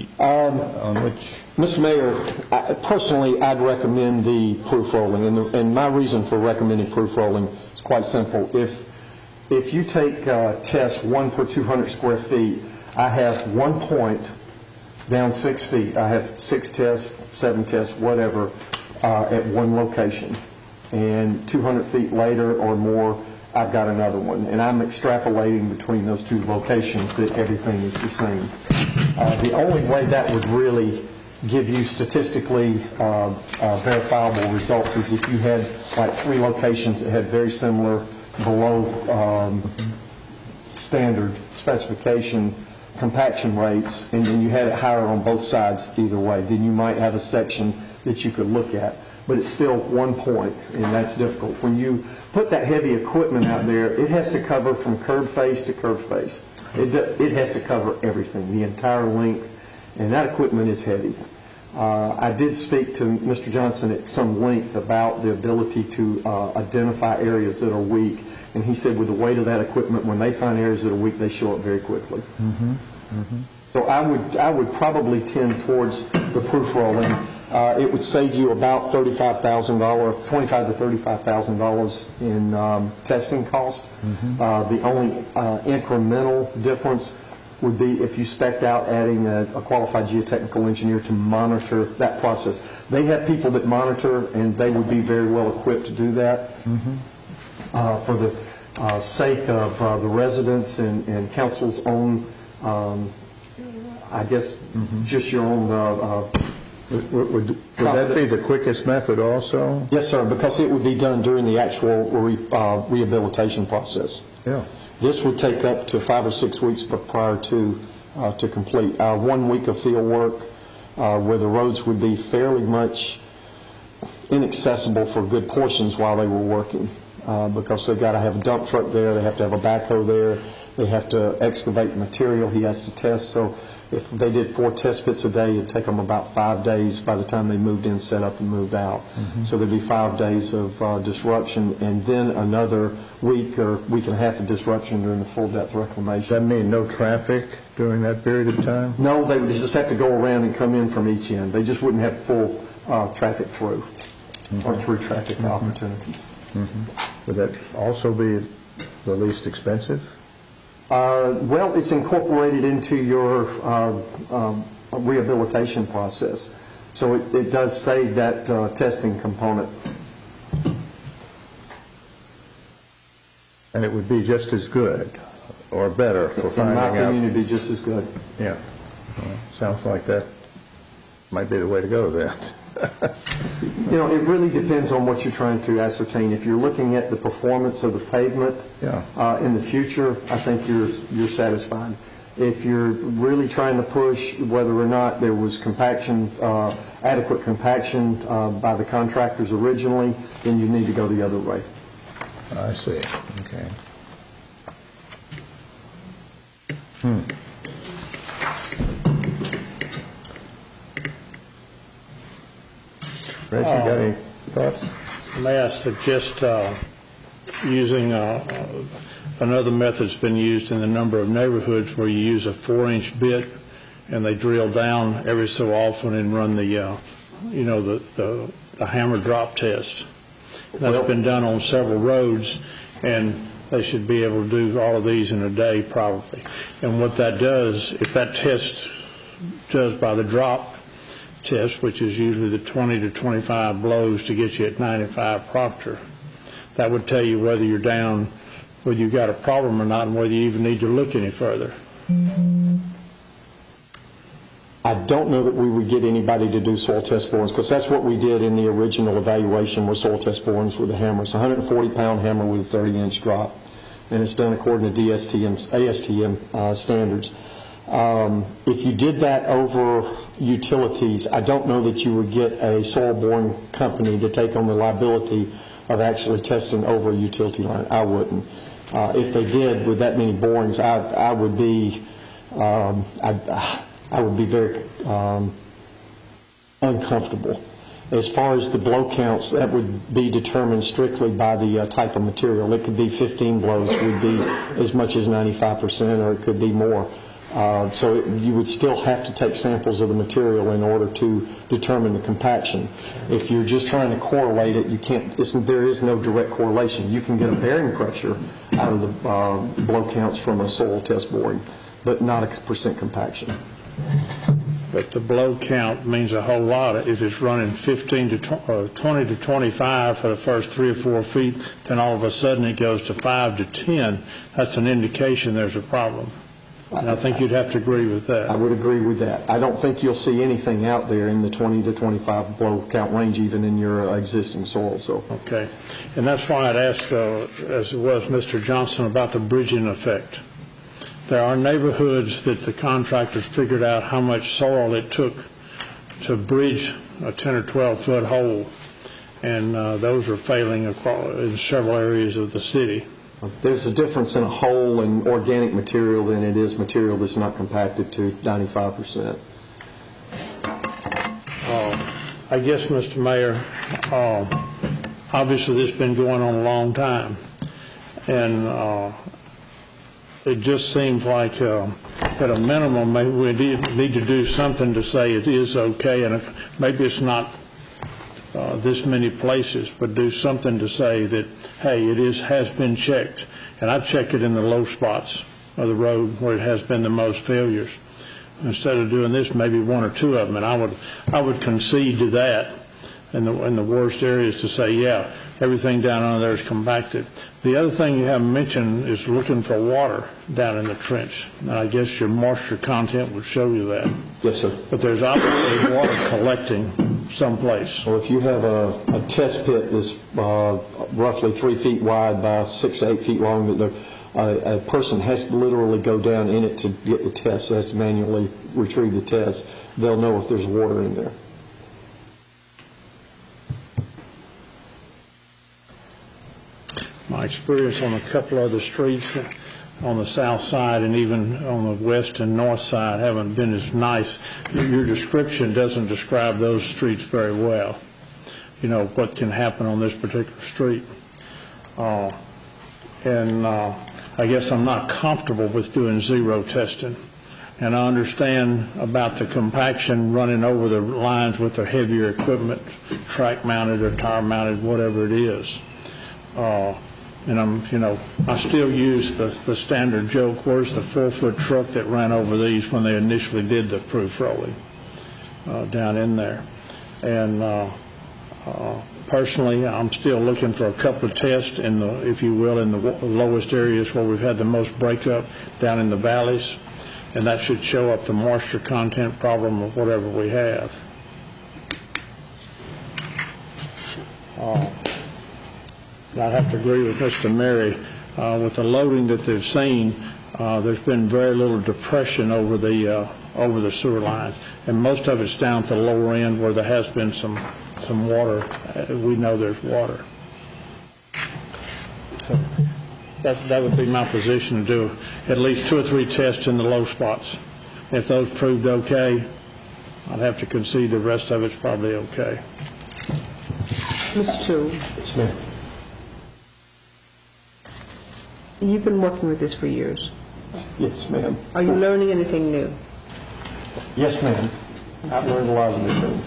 on which? Mister Mayor, I, personally, I'd recommend the proof rolling, and, the, and my reason for recommending proof rolling is quite simple. If if you take uh, test one per two hundred square feet, I have one point down six feet. I have six tests, seven tests, whatever, uh, at one location, and two hundred feet later or more, I've got another one, and I'm extrapolating between those two locations that everything is the same. Uh, the only way that would really give you statistically uh, uh, verifiable results is if you had like three locations that had very similar below um, standard specification compaction rates, and then you had it higher on both sides either way. Then you might have a section that you could look at. But it's still one point, and that's difficult. When you put that heavy equipment out there, it has to cover from curb face to curb face. It, do, it has to cover everything, the entire length, and that equipment is heavy. Uh, I did speak to Mister Johnson at some length about the ability to uh, identify areas that are weak, and he said with the weight of that equipment, when they find areas that are weak, they show up very quickly. Mm-hmm. Mm-hmm. So I would I would probably tend towards the proof rolling. Uh, it would save you about thirty-five thousand dollars, twenty-five to thirty-five thousand dollars in um, testing cost. Mm-hmm. Uh, the only uh, incremental difference would be if you spec'd out adding a, a qualified geotechnical engineer to monitor that process. They have people that monitor, and they would be very well equipped to do that. Mm-hmm. uh, for the uh, sake of uh, the residents and, and council's own, um, I guess, mm-hmm. just your own. Uh, uh, Would, would, would that be the quickest method also? Yes, sir, because it would be done during the actual re, uh, rehabilitation process. Yeah. This would take up to five or six weeks prior to uh, to complete. Our one week of field work, uh, where the roads would be fairly much inaccessible for good portions while they were working, uh, because they've got to have a dump truck there, they have to have a backhoe there, they have to excavate material he has to test. So if they did four test pits a day, it'd take them about five days by the time they moved in, set up, and moved out. Mm-hmm. So there'd be five days of uh, disruption, and then another week or week and a half of disruption during the full depth reclamation. Does that mean no traffic during that period of time? No, they would just have to go around and come in from each end. They just wouldn't have full uh, traffic through, mm-hmm. or through traffic mm-hmm. opportunities. Mm-hmm. Would that also be the least expensive? Uh, well, it's incorporated into your uh, um, rehabilitation process. So it, it does save that uh, testing component. And it would be just as good or better for finding out. In my opinion, it would be just as good. Yeah. Well, sounds like that might be the way to go then. You know, it really depends on what you're trying to ascertain. If you're looking at the performance of the pavement yeah. uh, in the future, I think you're you're satisfied. If you're really trying to push whether or not there was compaction, uh, adequate compaction uh, by the contractors originally, then you need to go the other way. I see. Okay. Hmm. Reg, you got any thoughts? May I suggest uh, using uh, another method that's been used in a number of neighborhoods where you use a four-inch bit and they drill down every so often and run the, uh, you know, the, the, the hammer drop test. That's well, been done on several roads, and they should be able to do all of these in a day probably. And what that does, if that test does by the drop test, which is usually the twenty to twenty-five blows to get you at ninety-five Proctor, that would tell you whether you're down, whether you've got a problem or not, and whether you even need to look any further. I don't know that we would get anybody to do soil test borings, because that's what we did in the original evaluation, were soil test borings with a hammer. It's a one hundred forty pound hammer with a thirty inch drop, and it's done according to D S T M, A S T M uh, standards. Um, if you did that over utilities, I don't know that you would get a soil boring company to take on the liability of actually testing over a utility line. I wouldn't. Uh, if they did with that many borings, I, I would be, um, I, I would be very um, uncomfortable. As far as the blow counts, that would be determined strictly by the uh, type of material. It could be fifteen blows, would be as much as ninety-five percent, or it could be more. Uh, so it, you would still have to take samples of the material in order to determine the compaction. If you're just trying to correlate it, you can't. There is no direct correlation. You can get a bearing pressure out of the uh, blow counts from a soil test boring, but not a percent compaction. But the blow count means a whole lot. If it's running fifteen to twenty to twenty-five for the first three or four feet, then all of a sudden it goes to five to ten. That's an indication there's a problem. And I think you'd have to agree with that. I would agree with that. I don't think you'll see anything out there in the twenty to twenty-five blow count range, even in your uh, existing soil. So. Okay. And that's why I'd ask, uh, as it was Mister Johnson, about the bridging effect. There are neighborhoods that the contractors figured out how much soil it took to bridge a ten or twelve foot hole, and uh, those are failing across, in several areas of the city. There's a difference in a hole and organic material than it is material that's not compacted to ninety-five percent. Uh, I guess, Mister Mayor, uh, obviously this has been going on a long time, and uh, it just seems like uh, at a minimum maybe we need to do something to say it is okay, and if, maybe it's not uh, this many places, but do something to say that, hey, it is has been checked, and I've checked it in the low spots of the road where it has been the most failures. Instead of doing this, maybe one or two of them, and I would I would concede to that in the in the worst areas to say, yeah, everything down under there is compacted. The other thing you haven't mentioned is looking for water down in the trench, and I guess your moisture content would show you that. Yes, sir. But there's obviously water collecting someplace. Well, if you have a, a test pit that's uh, roughly three feet wide by six to eight feet long, the a, a person has to literally go down in it to get the test, has to manually retrieve the test, they'll know if there's water in there. My experience on a couple other streets on the south side and even on the west and north side haven't been as nice. Your description doesn't describe those streets very well. You know, what can happen on this particular street. Uh, and uh, I guess I'm not comfortable with doing zero testing. And I understand about the compaction running over the lines with the heavier equipment, track mounted or tire mounted, whatever it is. Uh, And I'm, you know, I still use the, the standard joke, where's the four-foot truck that ran over these when they initially did the proof rolling uh, down in there. And uh, uh, personally, I'm still looking for a couple of tests in the, if you will, in the lowest areas where we've had the most breakup down in the valleys, and that should show up the moisture content problem of whatever we have. Uh, I have to agree with Mister Mary. Uh, with the loading that they've seen, uh, there's been very little depression over the uh, over the sewer lines, and most of it's down at the lower end where there has been some some water. Uh, we know there's water. So that that would be my position, to do at least two or three tests in the low spots. If those proved okay, I'd have to concede the rest of it's probably okay. Mister Toole. Yes, ma'am. You've been working with this for years. Yes, ma'am. Are you learning anything new? Yes, ma'am. I've learned a lot of new things.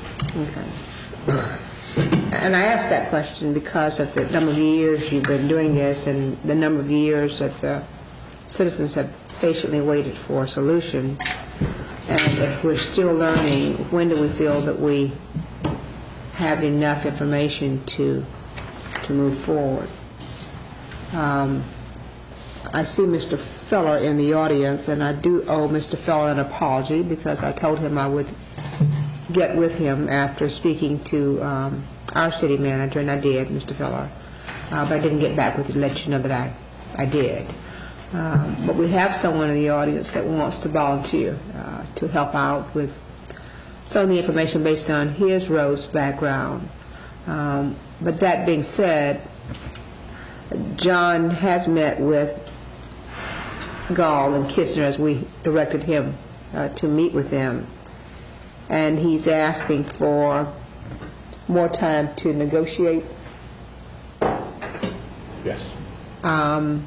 Okay. And I asked that question because of the number of years you've been doing this and the number of years that the citizens have patiently waited for a solution. And if we're still learning, when do we feel that we have enough information to to move forward? Um, I see Mister Feller in the audience, and I do owe Mister Feller an apology because I told him I would get with him after speaking to um, our city manager, and I did, Mister Feller. Uh, but I didn't get back with you to let you know that I, I did. Um, but we have someone in the audience that wants to volunteer uh, to help out with some of the information based on his road's background. Um, but that being said, John has met with Gall and Kistner as we directed him uh, to meet with them, and he's asking for more time to negotiate. Yes. Um,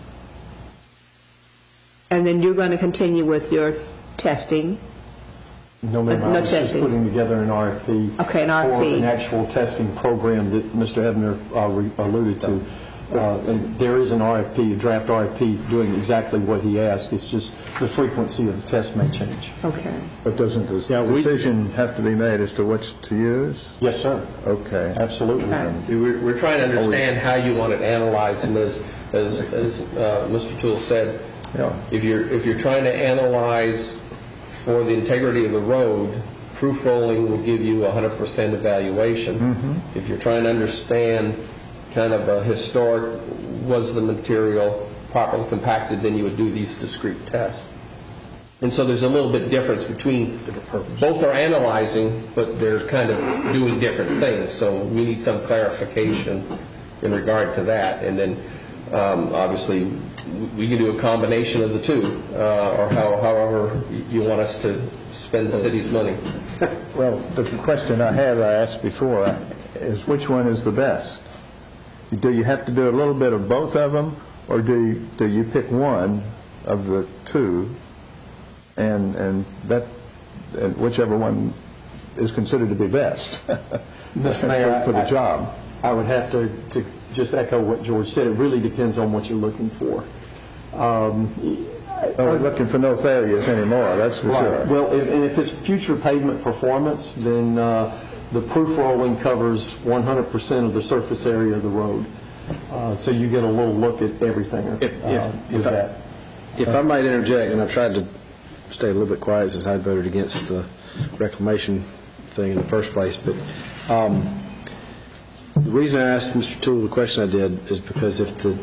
and then you're going to continue with your testing. No, ma'am. No I was just testing. putting together an R F P Okay, an R F P. for an actual testing program that Mister Hebner uh, re- alluded to. Uh, and there is an R F P, a draft R F P, doing exactly what he asked. It's just the frequency of the test may change. Okay. But doesn't the Yeah, we- decision have to be made as to which to use? Yes, sir. Okay. Absolutely. See, We're we're trying to understand how you want it analyzed, and as, as as uh, Mister Toole said, Yeah. if you're if you're trying to analyze for the integrity of the road, proof rolling will give you a one hundred percent evaluation. Mm-hmm. If you're trying to understand kind of a historic, was the material properly compacted, then you would do these discrete tests. And so there's a little bit difference between, both are analyzing, but they're kind of doing different things. So we need some clarification in regard to that. And then um, obviously we can do a combination of the two, uh, or how, however you want us to spend the city's money. Well, the question I had, I asked before, is which one is the best? Do you have to do a little bit of both of them, or do you, do you pick one of the two, and and that and whichever one is considered to be best Mister Mayor, for the I- job? I would have to, to just echo what George said. It really depends on what you're looking for. Um, Oh, we're looking for no failures anymore, that's for Right. sure. Well, if, and if it's future pavement performance, then uh, the proof rolling covers one hundred percent of the surface area of the road. Uh, so you get a little look at everything uh, If- if- with if I- that. If I might interject, and I've tried to stay a little bit quiet since I voted against the reclamation thing in the first place, but um, the reason I asked Mister Toole the question I did is because if the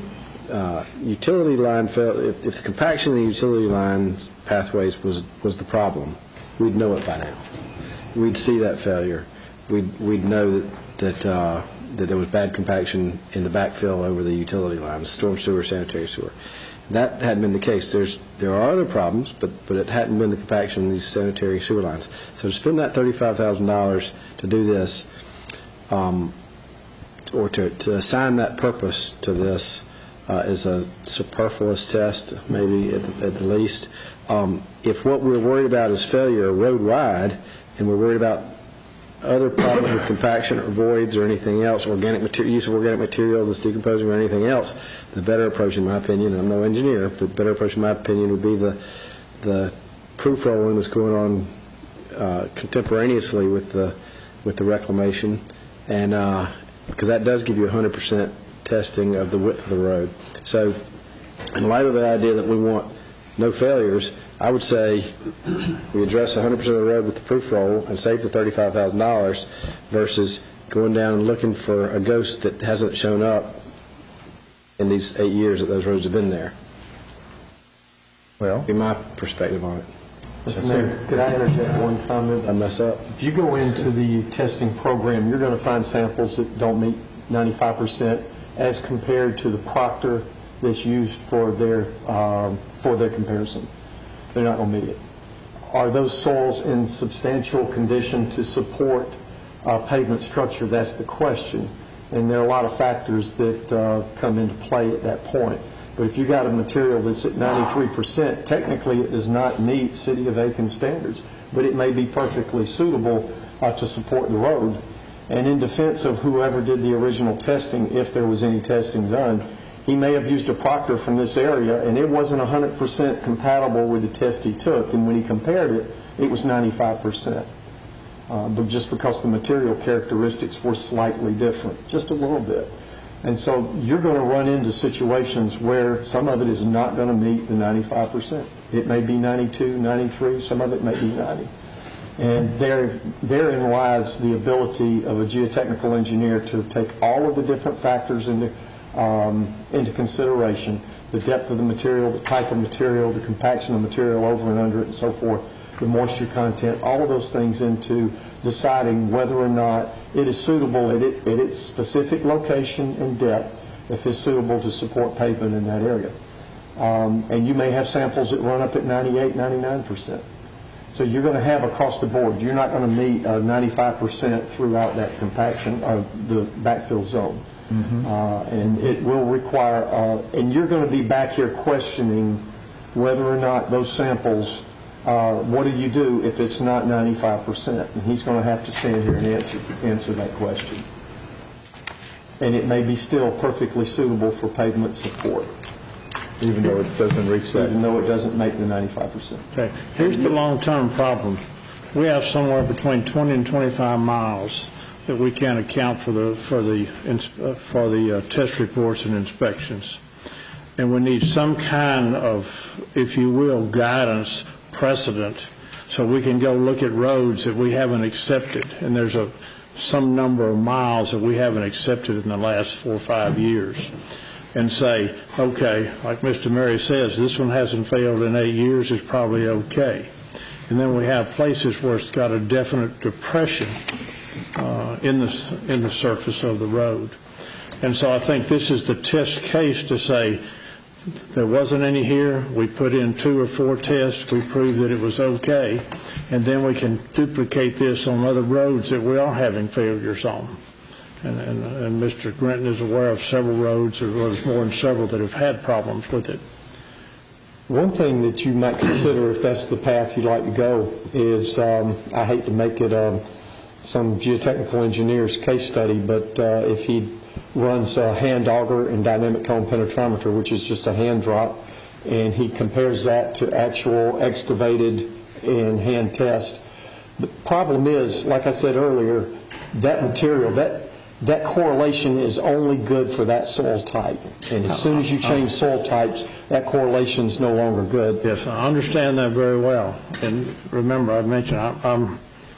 uh, utility line fail, if, if the compaction of the utility lines pathways was was the problem, we'd know it by now. We'd see that failure. We'd we'd know that that, uh, that there was bad compaction in the backfill over the utility lines, storm sewer, sanitary sewer. That hadn't been the case. There's there are other problems, but but it hadn't been the compaction in these sanitary sewer lines. So to spend that thirty-five thousand dollars to do this, um, or to, to assign that purpose to this, uh, is a superfluous test, maybe at the, at the least. Um, if what we're worried about is failure road-wide, and we're worried about other problems with compaction or voids or anything else, organic material, use of organic material that's decomposing or anything else, the better approach, in my opinion, and I'm no engineer, but the better approach, in my opinion, would be the the proof rolling that's going on uh, contemporaneously with the with the reclamation, and uh, because that does give you one hundred percent testing of the width of the road. So, in light of the idea that we want no failures, I would say we address one hundred percent of the road with the proof roll and save the thirty-five thousand dollars versus going down and looking for a ghost that hasn't shown up in these eight years that those roads have been there. Well, be my perspective on it. Mister Mayor, could I interject one comment? I mess up. If you go into the testing program, you're going to find samples that don't meet ninety-five percent as compared to the Proctor that's used for their um, for their comparison. They're not going to meet it. Are those soils in substantial condition to support uh, pavement structure? That's the question. And there are a lot of factors that uh, come into play at that point. But if you got a material that's at ninety-three percent, technically it does not meet City of Aiken standards, but it may be perfectly suitable uh, to support the road. And in defense of whoever did the original testing, if there was any testing done, he may have used a Proctor from this area, and it wasn't one hundred percent compatible with the test he took. And when he compared it, it was ninety-five percent. Uh, but just because the material characteristics were slightly different, just a little bit. And so you're going to run into situations where some of it is not going to meet the ninety-five percent. It may be ninety-two, ninety-three, some of it may be ninety. And there, therein lies the ability of a geotechnical engineer to take all of the different factors into Um, into consideration, the depth of the material, the type of material, the compaction of material over and under it and so forth, the moisture content, all of those things into deciding whether or not it is suitable at, it, at its specific location and depth, if it's suitable to support pavement in that area. Um, and you may have samples that run up at ninety-eight, ninety-nine percent. So you're going to have across the board, you're not going to meet uh, ninety-five percent throughout that compaction of the backfill zone. Mm-hmm. Uh, and it will require, uh, and you're going to be back here questioning whether or not those samples, uh, what do you do if it's not ninety-five percent? And he's going to have to stand here and answer, answer that question. And it may be still perfectly suitable for pavement support. Even though it doesn't reach that? Even though it doesn't make the ninety-five percent. Okay. Here's the long-term problem. We have somewhere between twenty and twenty-five miles that we can't account for the for the for the uh, test reports and inspections, and we need some kind of, if you will, guidance precedent, so we can go look at roads that we haven't accepted, and there's a some number of miles that we haven't accepted in the last four or five years, and say, okay, like Mister Murray says, this one hasn't failed in eight years, it's probably okay, and then we have places where it's got a definite depression Uh, in the in the surface of the road. And so I think this is the test case to say there wasn't any here, we put in two or four tests, we proved that it was okay, and then we can duplicate this on other roads that we are having failures on. And, and, and Mister Grinton is aware of several roads, or there's more than several, that have had problems with it. One thing that you might consider, if that's the path you'd like to go, is, um, I hate to make it um, some geotechnical engineer's case study, but uh, if he runs a hand auger and dynamic cone penetrometer, which is just a hand drop, and he compares that to actual excavated and hand test. The problem is, like I said earlier, that material, that that correlation is only good for that soil type. And as soon as you change soil types, that correlation is no longer good. Yes, I understand that very well. And remember, I mentioned I'm, I'm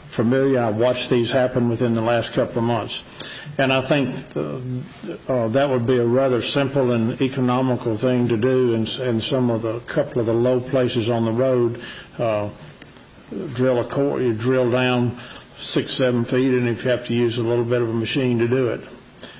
familiar. I've watched these happen within the last couple of months. And I think uh, uh, that would be a rather simple and economical thing to do in, in some of the couple of the low places on the road. Uh, drill a core, you drill down six, seven feet, and if you have to use a little bit of a machine to do it,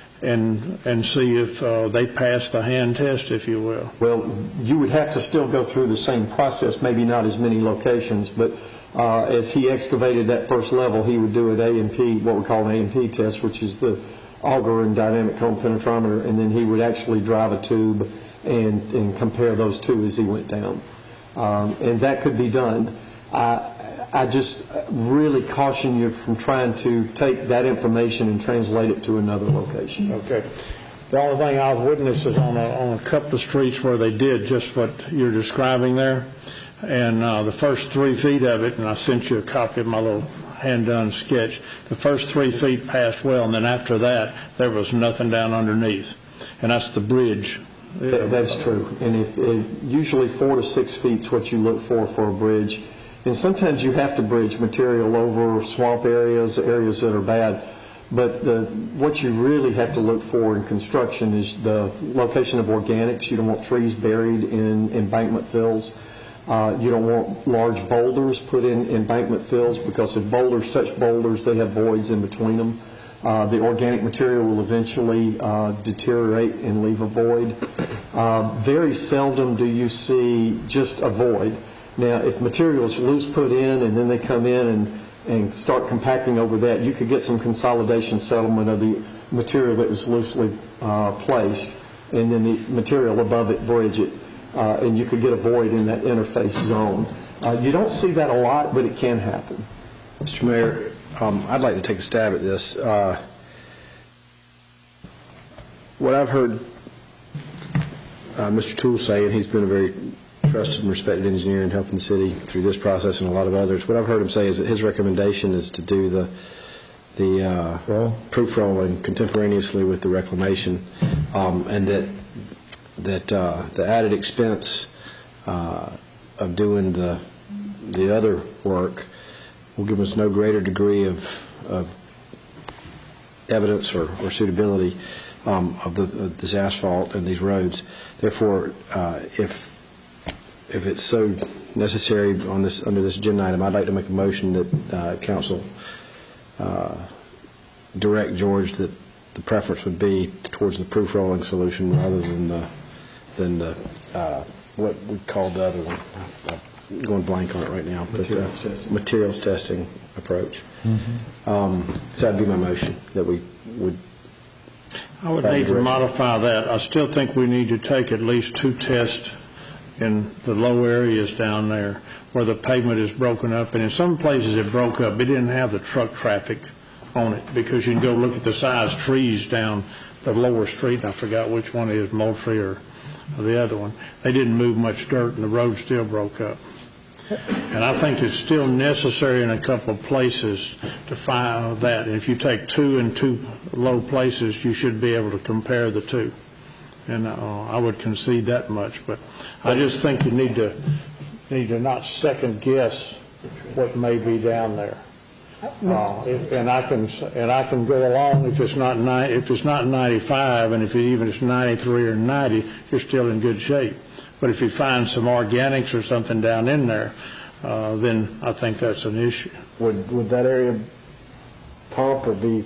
and and see if uh, they pass the hand test, if you will. Well, you would have to still go through the same process, maybe not as many locations, but uh, as he excavated that first level, he would do an A M P, what we call an A M P test, which is the auger and dynamic cone penetrometer, and then he would actually drive a tube and, and compare those two as he went down. Um, and that could be done. I, I just really caution you from trying to take that information and translate it to another location. Okay. The only thing I've witnessed is on a, on a couple of streets where they did just what you're describing there. And uh, the first three feet of it, and I sent you a copy of my little hand-done sketch, the first three feet passed well, and then after that, there was nothing down underneath. And that's the bridge. That, that's true. And if, if usually four to six feet is what you look for for a bridge. And sometimes you have to bridge material over swamp areas, areas that are bad. But the, what you really have to look for in construction is the location of organics. You don't want trees buried in embankment fills. Uh, you don't want large boulders put in embankment fills, because if boulders touch boulders, they have voids in between them. Uh, the organic material will eventually uh, deteriorate and leave a void. Uh, very seldom do you see just a void. Now, if material is loose put in and then they come in and, and start compacting over that, you could get some consolidation settlement of the material that was loosely uh, placed, and then the material above it bridge it, uh, and you could get a void in that interface zone. Uh, you don't see that a lot, but it can happen. Mister Mayor, um, I'd like to take a stab at this. Uh, what I've heard uh, Mister Toole say, and he's been a very trusted and respected engineer in helping the city through this process and a lot of others. What I've heard him say is that his recommendation is to do the the uh, roll? proof rolling contemporaneously with the reclamation, um, and that that uh, the added expense uh, of doing the the other work will give us no greater degree of, of evidence or, or suitability um, of, the, of this asphalt and these roads. Therefore, uh, if If it's so necessary on this under this agenda item, I'd like to make a motion that uh, council uh, direct George that the preference would be towards the proof rolling solution rather than the than the uh, what we call the other one. I'm going blank on it right now. Materials but, uh, testing. Materials testing approach. Mm-hmm. um, so that'd be my motion that we would. I would need to modify that. I still think we need to take at least two tests in the low areas down there where the pavement is broken up, and in some places it broke up. It didn't have the truck traffic on it, because you can go look at the size trees down the lower street, and I forgot which one it is, Moultrie or, or the other one. They didn't move much dirt, and the road still broke up. And I think it's still necessary in a couple of places to find that. And if you take two and two low places, you should be able to compare the two. And uh, I would concede that much, but I just think you need to need to not second guess what may be down there. Uh, if, and I can and I can go along if it's not ni- if it's not ninety-five, and if it even it's ninety-three or ninety, you're still in good shape. But if you find some organics or something down in there, uh, then I think that's an issue. Would would that area pump or be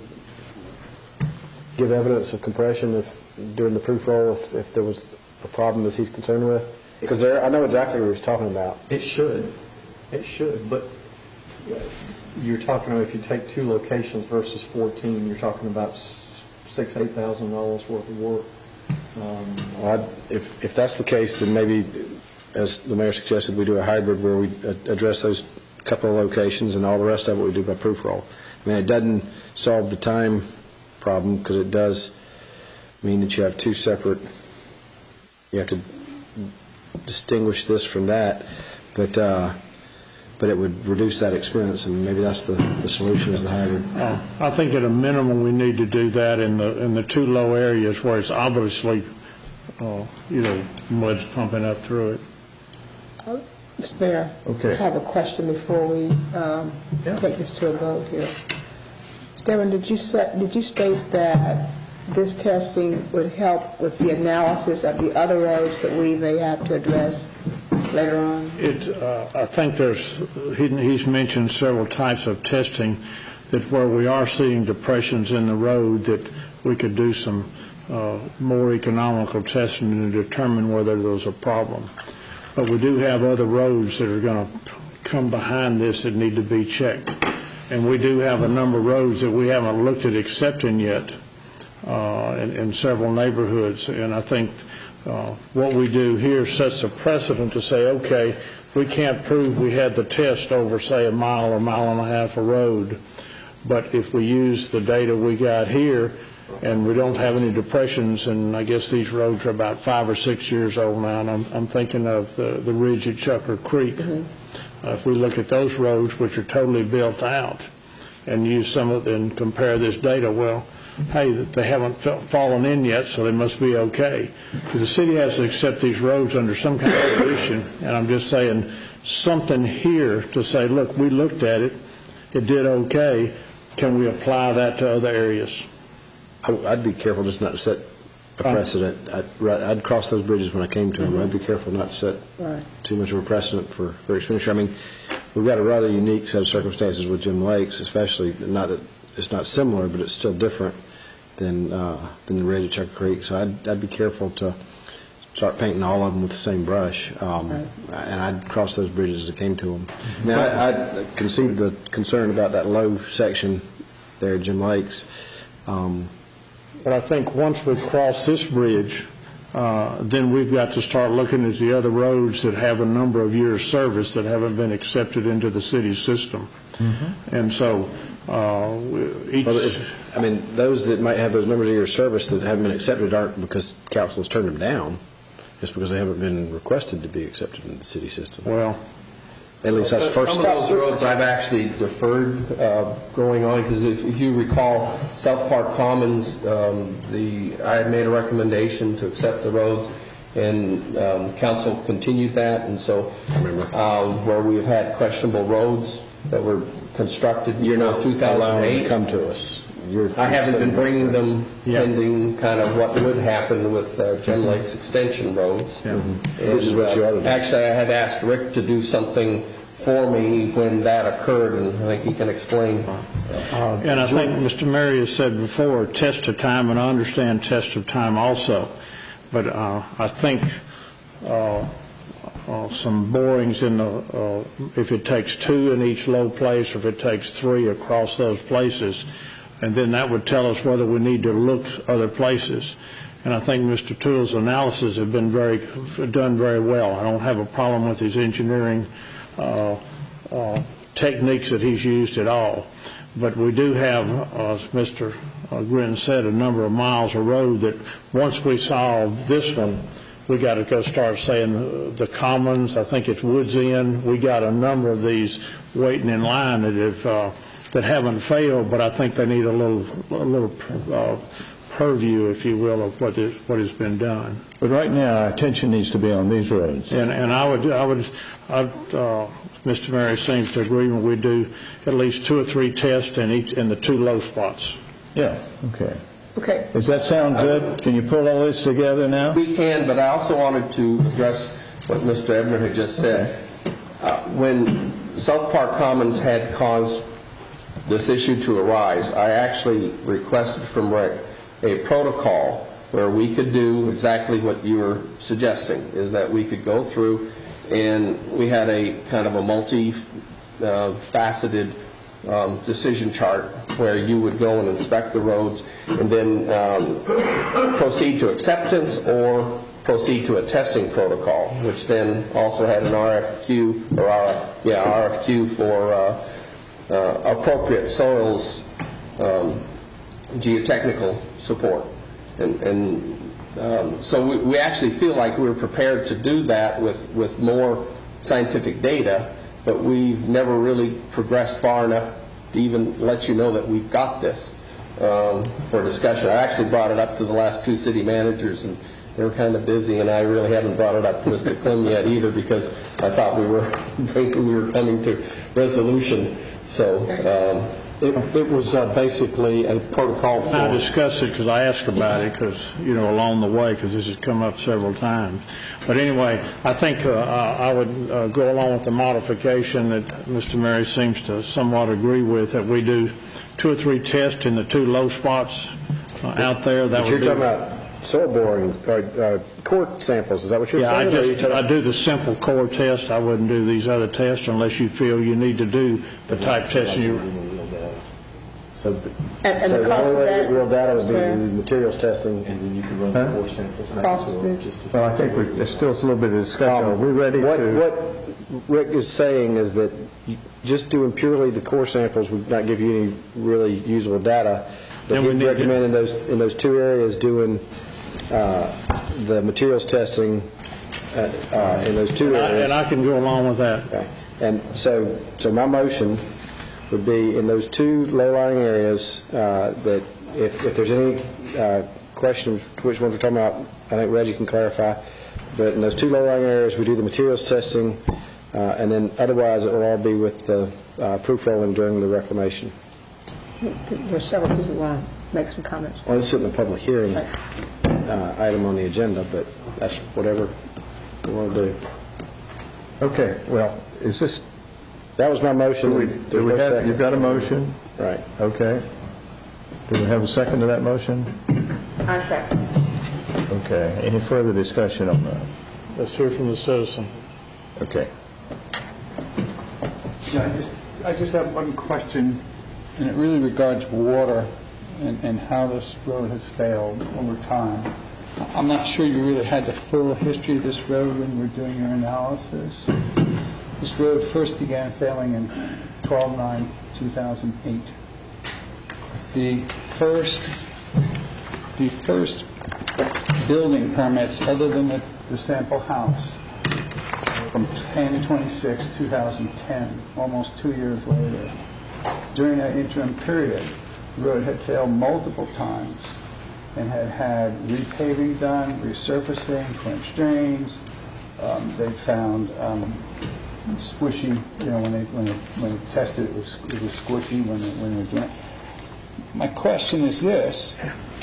give evidence of compression if during the proof roll if, if there was a problem that he's concerned with? Because there, I know exactly what he's talking about. It should. It should. But you're talking about if you take two locations versus fourteen, you're talking about six, eight thousand dollars worth of work. Um, well, I'd, if if that's the case, then maybe, as the mayor suggested, we do a hybrid where we address those couple of locations and all the rest of it we do by proof roll. I mean, it doesn't solve the time problem, because it does mean that you have two separate, you have to distinguish this from that, but uh, but it would reduce that expense, and maybe that's the, the solution is the hybrid. Uh, I think at a minimum we need to do that in the in the two low areas where it's obviously, uh, you know, mud's pumping up through it. Mister Mayor, Okay. I have a question before we um, Yeah. take this to a vote here. Darren, did you say, did you state that this testing would help with the analysis of the other roads that we may have to address later on? It, uh, I think there's, he- he's mentioned several types of testing that where we are seeing depressions in the road, that we could do some uh, more economical testing to determine whether there's a problem. But we do have other roads that are going to come behind this that need to be checked. And we do have a number of roads that we haven't looked at accepting yet uh, in, in several neighborhoods. And I think uh, what we do here sets a precedent to say, okay, we can't prove we had the test over, say, a mile or mile and a half of road. But if we use the data we got here and we don't have any depressions, and I guess these roads are about five or six years old now, and I'm, I'm thinking of the, the ridge at Chucker Creek. Mm-hmm. uh, if we look at those roads, which are totally built out, and use some of them and compare this data, well, hey, they haven't fallen in yet, so they must be okay. Because the city has to accept these roads under some kind of condition, and I'm just saying something here to say, look, we looked at it, it did okay, can we apply that to other areas? I'd be careful just not to set a precedent. I'd, ri- I'd cross those bridges when I came to them. I'd be careful not to set Right. too much of a precedent for, for expenditure. I mean, we've got a rather unique set of circumstances with Jim Lakes, especially not that it's not similar, but it's still different than uh, than the ridge at Chucker Creek. So I'd, I'd be careful to start painting all of them with the same brush, um, right. and I'd cross those bridges as I came to them. Now, I, I concede the concern about that low section there at Jim Lakes. Um, But I think once we cross this bridge, uh, then we've got to start looking at the other roads that have a number of years' service that haven't been accepted into the city system. Mm-hmm. And so uh, each... Well, it's, I mean, those that might have those numbers of years' service that haven't been accepted aren't because council has turned them down. It's because they haven't been requested to be accepted in the city system. Well... At least that's first. Some of those roads I've actually deferred uh, going on, because if, if you recall, South Park Commons, um, the I had made a recommendation to accept the roads, and um, council continued that, and so um, where we've had questionable roads that were constructed You're not two thousand eight. allowing to come to us. You're I haven't been bringing them Yeah. pending kind of what would happen with uh, Gem Lakes Extension roads. Yeah. And, Which is what you ought to do. Actually, I had asked Rick to do something for me when that occurred, and I think he can explain. Uh, and I think Mister Mary has said before, test of time, and I understand test of time also. But uh, I think uh, uh, some borings in the, uh, if it takes two in each low place, or if it takes three across those places, and then that would tell us whether we need to look other places. And I think Mister Toole's analysis have been very done very well. I don't have a problem with his engineering uh, uh, techniques that he's used at all. But we do have, uh, as Mister Grin said, a number of miles of road that once we solve this one, we got to go start saying the, the Commons, I think it's Woods End. We got a number of these waiting in line that have uh, that haven't failed, but I think they need a little a little uh, purview, if you will, of what is what has been done. But right now, our attention needs to be on these roads. And and I would I would I'd, uh, Mister Mary seems to agree when we do at least two or three tests in each in the two low spots. Yeah. Okay. Okay. Does that sound good? Can you pull all this together now? We can, but I also wanted to address what Mister Ebner had just said. Uh, when South Park Commons had caused this issue to arise, I actually requested from Rick a protocol where we could do exactly what you were suggesting, is that we could go through and we had a kind of a multi-faceted uh, um, decision chart where you would go and inspect the roads and then um, proceed to acceptance or proceed to a testing protocol, which then also had an R F Q or R F, yeah, R F Q for uh, uh, appropriate soils um, geotechnical support. And, and um, so we, we actually feel like we're prepared to do that with, with more scientific data, but we've never really progressed far enough to even let you know that we've got this um, for discussion. I actually brought it up to the last two city managers, and, they were kind of busy, and I really haven't brought it up to Mister Klim yet either, because I thought we were we were coming to resolution. So um, It, it was uh, basically a protocol for... I discussed it because I asked about it because, you know, along the way, because this has come up several times. But anyway, I think uh, I would uh, go along with the modification that Mister Mary seems to somewhat agree with, that we do two or three tests in the two low spots uh, out there. That But would you're be, talking about soil boring, or uh, core samples, is that what you're yeah, I saying? or are you just talking- I do the simple core test. I wouldn't do these other tests unless you feel you need to do the type testing you... So, And- and so the the cost only of way to that, get real data would be Mister the materials testing. And then you can run Huh? the core samples. Cost of this. Well, I think we- there's still a little bit of discussion. Are we ready What, to... what Rick is saying is that you- just doing purely the core samples would not give you any really usable data. But Then we he'd need to- recommend in those, in those two areas doing uh, the materials testing uh, uh, in those two And I, areas. and I can go along with that. Okay. And so, so my motion would be in those two low-lying areas, uh, that if, if there's any uh, question of which ones we're talking about, I think Reggie can clarify, but in those two low-lying areas, we do the materials testing, uh, and then otherwise it will all be with the uh, proof rolling during the reclamation. There's several people who want to make some comments. Well, this isn't a public hearing uh, item on the agenda, but that's whatever we want to do. Okay, well, is this... That was my motion. Do we, There's do we no have, second. you've got a motion? Right. Okay. Do we have a second to that motion? I second. Okay. Any further discussion on that? Let's hear from the citizen. Okay. Yeah, I just, I just have one question, and it really regards water and, and how this road has failed over time. I'm not sure you really had the full history of this road when you were doing your analysis. This road first began failing in twelve nine two thousand eight. The first, the first building permits, other than the, the sample house, from ten twenty-six two thousand ten, almost two years later. During that interim period, the road had failed multiple times and had had repaving done, resurfacing, quench drains. Um, they found um, squishy, you know, when they when they, when they tested it was it was squishy when they, when they were doing it. My question is this: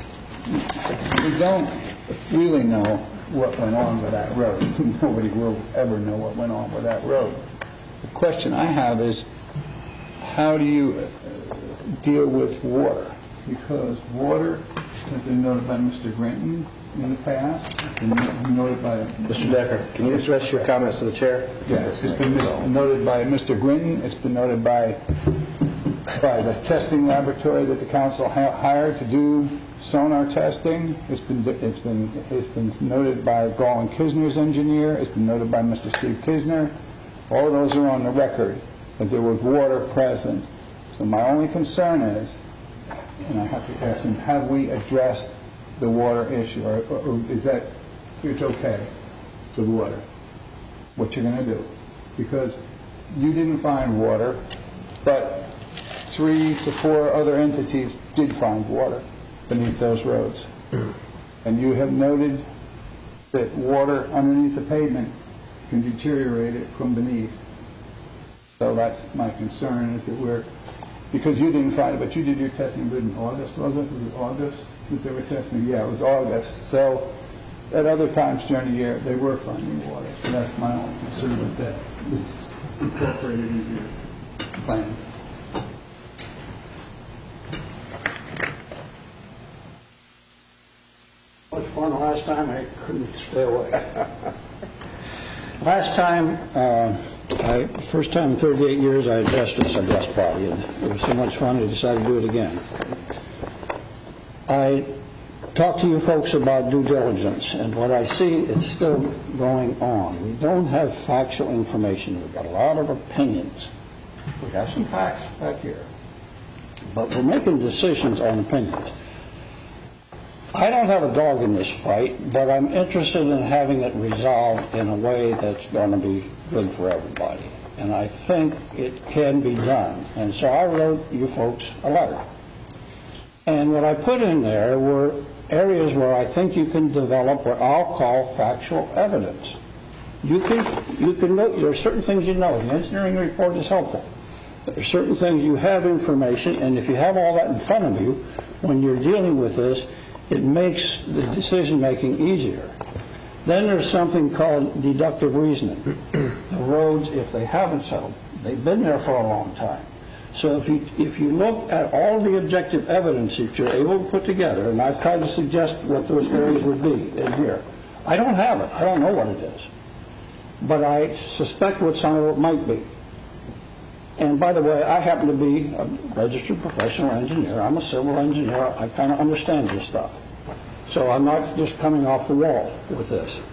we don't really know what went on with that road. Nobody will ever know what went on with that road. The question I have is, how do you deal with water? Because water has been noted by Mister Grinton in the past, it's been noted by... Mister Decker, can you address your comments to the chair? Yes, it's been mis- noted by Mister Grinton, it's been noted by, by the testing laboratory that the council ha- hired to do sonar testing. It's been it's been it's been noted by Gall and Kisner's engineer. It's been noted by Mister Steve Kisner. All of those are on the record that there was water present. So my only concern is, and I have to ask him, have we addressed the water issue, or, or, or is that it's okay, the water? What you're going to do? Because you didn't find water, but three to four other entities did find water beneath those roads. And you have noted that water underneath the pavement can deteriorate it from beneath. So that's my concern, is that we're, because you didn't find it, but you did your testing good in August, was it? Was it August that they were testing? Yeah, it was August. So at other times during the year, they were finding water. So that's my only concern with that. It's incorporated into your plan. Much fun last time, I couldn't stay away. Last time, uh, I, first time in thirty-eight years I addressed this address party, and it was so much fun I decided to do it again. I talked to you folks about due diligence, and what I see is still going on. We don't have factual information. We've got a lot of opinions. We have some facts back here, but we're making decisions on opinions. I don't have a dog in this fight, but I'm interested in having it resolved in a way that's going to be good for everybody. And I think it can be done. And so I wrote you folks a letter. And what I put in there were areas where I think you can develop what I'll call factual evidence. You can, you can know, there are certain things you know. The engineering report is helpful. But there are certain things you have information, and if you have all that in front of you, when you're dealing with this, it makes the decision-making easier. Then there's something called deductive reasoning. The roads, if they haven't settled, they've been there for a long time. So if you, if you look at all the objective evidence that you're able to put together, and I've tried to suggest what those areas would be in here. I don't have it. I don't know what it is. But I suspect what some of it might be. And by the way, I happen to be a registered professional engineer. I'm a civil engineer. I kind of understand this stuff. So I'm not just coming off the wall with this.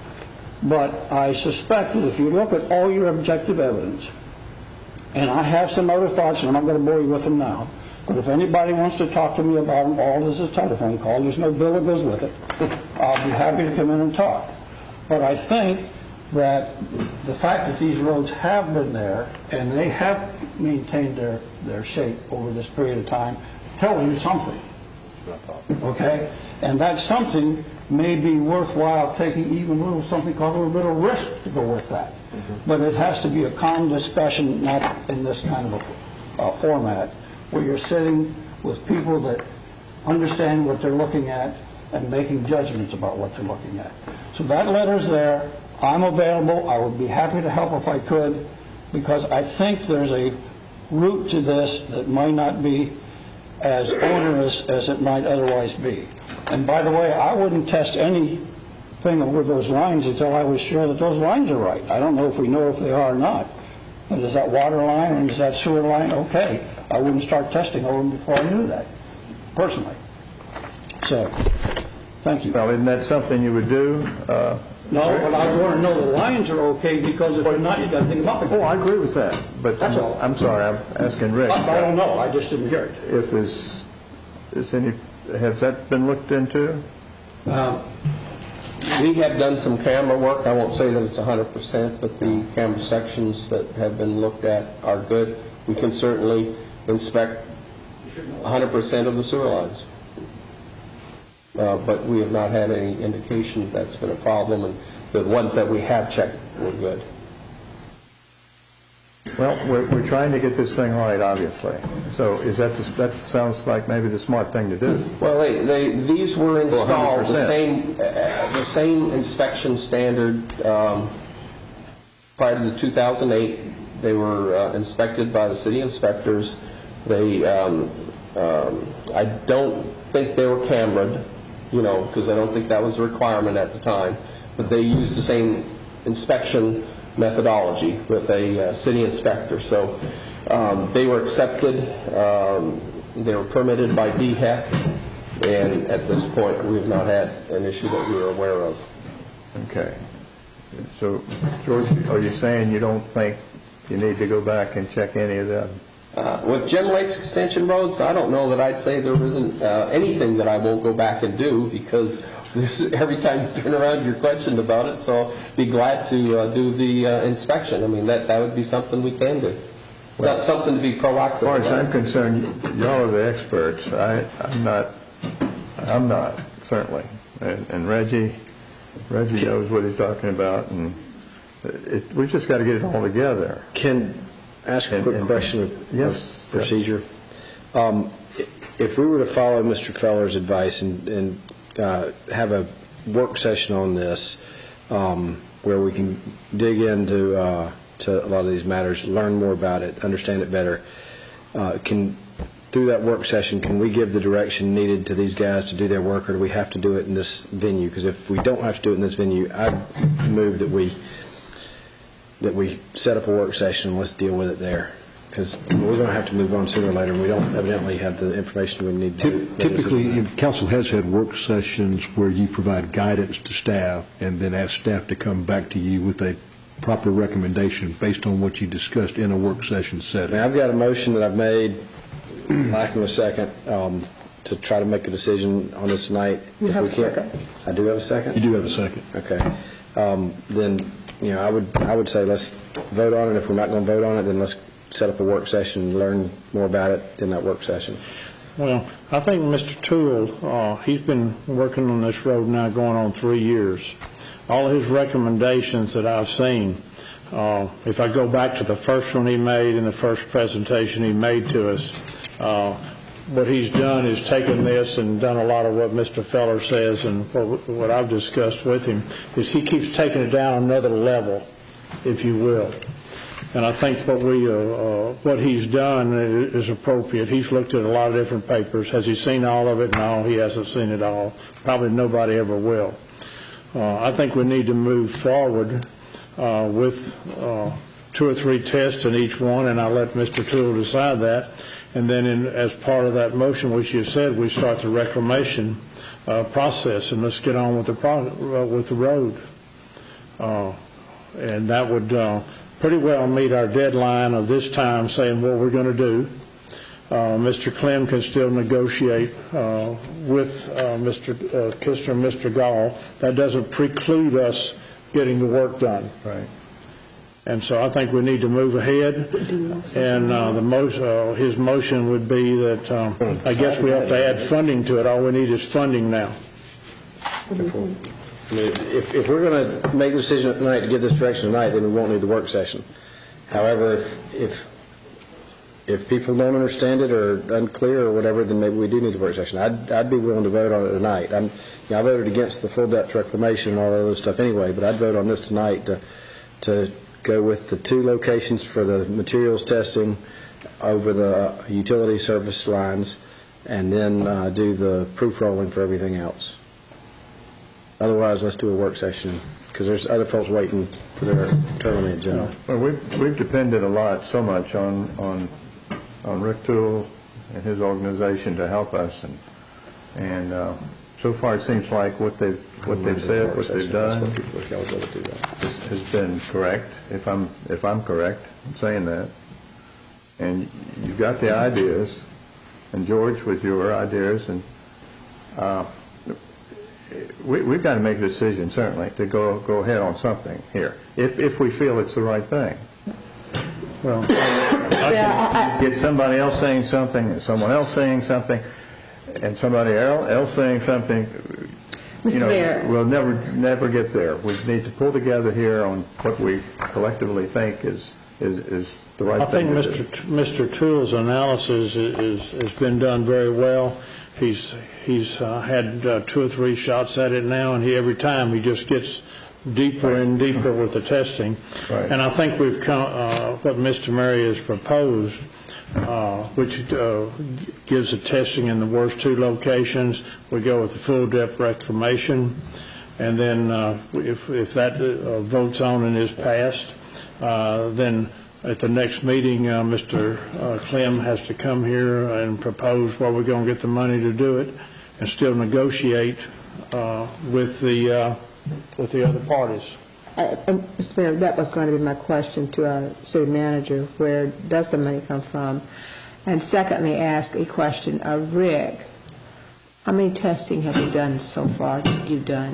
But I suspect that if you look at all your objective evidence, and I have some other thoughts, and I'm not going to bore you with them now, but if anybody wants to talk to me about them, all this is a telephone call. There's no bill that goes with it. I'll be happy to come in and talk. But I think that the fact that these roads have been there and they have maintained their, their shape over this period of time tells you something. That's what I thought. Okay? And that something may be worthwhile taking even a little something called a little bit of risk to go with that. Mm-hmm. But it has to be a calm discussion, not in this kind of a uh, format, where you're sitting with people that understand what they're looking at and making judgments about what they're looking at. So that letter's there. I'm available. I would be happy to help if I could, because I think there's a route to this that might not be as onerous as it might otherwise be. And by the way, I wouldn't test anything over those lines until I was sure that those lines are right. I don't know if we know if they are or not. But is that water line and is that sewer line? Okay. I wouldn't start testing over them before I knew that, personally. So, thank you. Well, isn't that something you would do? Uh, No, but I want to know the lines are okay, because if they're not, you got to dig them up again. Oh, I agree with that. But That's all. I'm sorry, I'm asking Rick. I, I don't know. I just didn't hear it. If there's, is any, has that been looked into? Um, we have done some camera work. I won't say that it's one hundred percent, but the camera sections that have been looked at are good. We can certainly inspect one hundred percent of the sewer lines. Uh, but we have not had any indication that's been a problem, and the ones that we have checked were good. Well, we're, we're trying to get this thing right, obviously. So is that, the, that sounds like maybe the smart thing to do. Well, they, they, these were installed the one hundred percent. same uh, the same inspection standard um, prior to the two thousand eight. They were uh, inspected by the city inspectors. They, um, um, I don't think they were cambered, you know, because I don't think that was a requirement at the time. But they used the same inspection methodology with a uh, city inspector. So um, they were accepted. Um, they were permitted by D H E C, and at this point we have not had an issue that we were aware of. Okay. So, George, are you saying you don't think you need to go back and check any of them? Uh, with Gem Lakes Extension roads, I don't know that I'd say there isn't uh, anything that I won't go back and do, because there's, every time you turn around you're questioned about it, so I'll be glad to uh, do the uh, inspection. I mean, that, that would be something we can do. It's well, not something to be proactive as far as about. I'm concerned, y'all are the experts. I, I'm not, I'm not, certainly. And, and Reggie, Reggie knows what he's talking about, and it, we've just got to get it all together. Can ask a quick and, question of, yes, of procedure. Yes. Um, if we were to follow Mister Feller's advice and, and uh, have a work session on this, um, where we can dig into uh, to a lot of these matters, learn more about it, understand it better, uh, can through that work session, can we give the direction needed to these guys to do their work, or do we have to do it in this venue? Because if we don't have to do it in this venue, I move that we that we set up a work session and let's deal with it there, because we're going to have to move on sooner or later, and we don't evidently have the information we need to. Typically, council has had work sessions where you provide guidance to staff and then ask staff to come back to you with a proper recommendation based on what you discussed in a work session setting. Now, I've got a motion that I've made, lacking a second, um, to try to make a decision on this tonight. You if have we a can't, second? I do have a second? You do have a second. Okay. Um, then, you know, I would I would say let's vote on it. If we're not going to vote on it, then let's set up a work session and learn more about it in that work session. Well, I think Mister Toole, uh, he's been working on this road now going on three years. All his recommendations that I've seen, uh, if I go back to the first one he made in the first presentation he made to us, uh, what he's done is taken this and done a lot of what Mister Feller says, and what, what I've discussed with him, is he keeps taking it down another level, if you will. And I think what we, uh, uh, what he's done is appropriate. He's looked at a lot of different papers. Has he seen all of it? No, he hasn't seen it all. Probably nobody ever will. Uh, I think we need to move forward uh, with uh, two or three tests in each one, and I'll let Mister Toole decide that. And then in, as part of that motion, which you said, we start the reclamation uh, process, and let's get on with the, pro uh, with the road. Uh, and that would uh, pretty well meet our deadline of this time saying what we're going to do. Uh, Mister Clem can still negotiate uh, with uh, Mister Uh, Kistner and Mister Gall. That doesn't preclude us getting the work done. Right. And so I think we need to move ahead. And uh, the mo uh, his motion would be that um, I guess we have to add funding to it. All we need is funding now. I mean, if, if we're going to make the decision tonight to give this direction tonight, then we won't need the work session. However, if if if people don't understand it or unclear or whatever, then maybe we do need the work session. I'd I'd be willing to vote on it tonight. I'm, you know, I voted against the full depth reclamation and all that other stuff anyway, but I'd vote on this tonight to to go with the two locations for the materials testing over the utility service lines, and then uh, do the proof rolling for everything else. Otherwise, let's do a work session, because there's other folks waiting for their turn on the agenda. Well, we've, we've depended a lot, so much on, on, on Rick Toole and his organization to help us, and, and uh, so far it seems like what they've, what they've said, what they've done has, has been correct, if I'm, if I'm correct in saying that. And you've got the ideas, and George with your ideas, and uh, we, we've got to make a decision, certainly, to go go ahead on something here, if if we feel it's the right thing. Well, I can get somebody else saying something, and someone else saying something, and somebody else saying something. Mister You know, Mayor. we'll never never get there. We need to pull together here on what we collectively think is is is the right I thing think to Mister do. T Mister Toole's analysis is, is has been done very well. He's he's uh, had uh, two or three shots at it now, and he every time he just gets deeper and deeper with the testing. Right. And I think we've come, uh, what Mister Murray has proposed, uh, which uh, gives the testing in the worst two locations. We go with the full depth reclamation, and then uh, if if that uh, votes on and is passed, uh, then at the next meeting, uh, Mister Uh, Clem has to come here and propose where we're going to get the money to do it, and still negotiate uh, with the uh, with the other parties. Uh, uh, Mister Mayor, that was going to be my question to our city manager. Where does the money come from? And secondly, ask a question of Rick. How many testing have you done so far? You've done?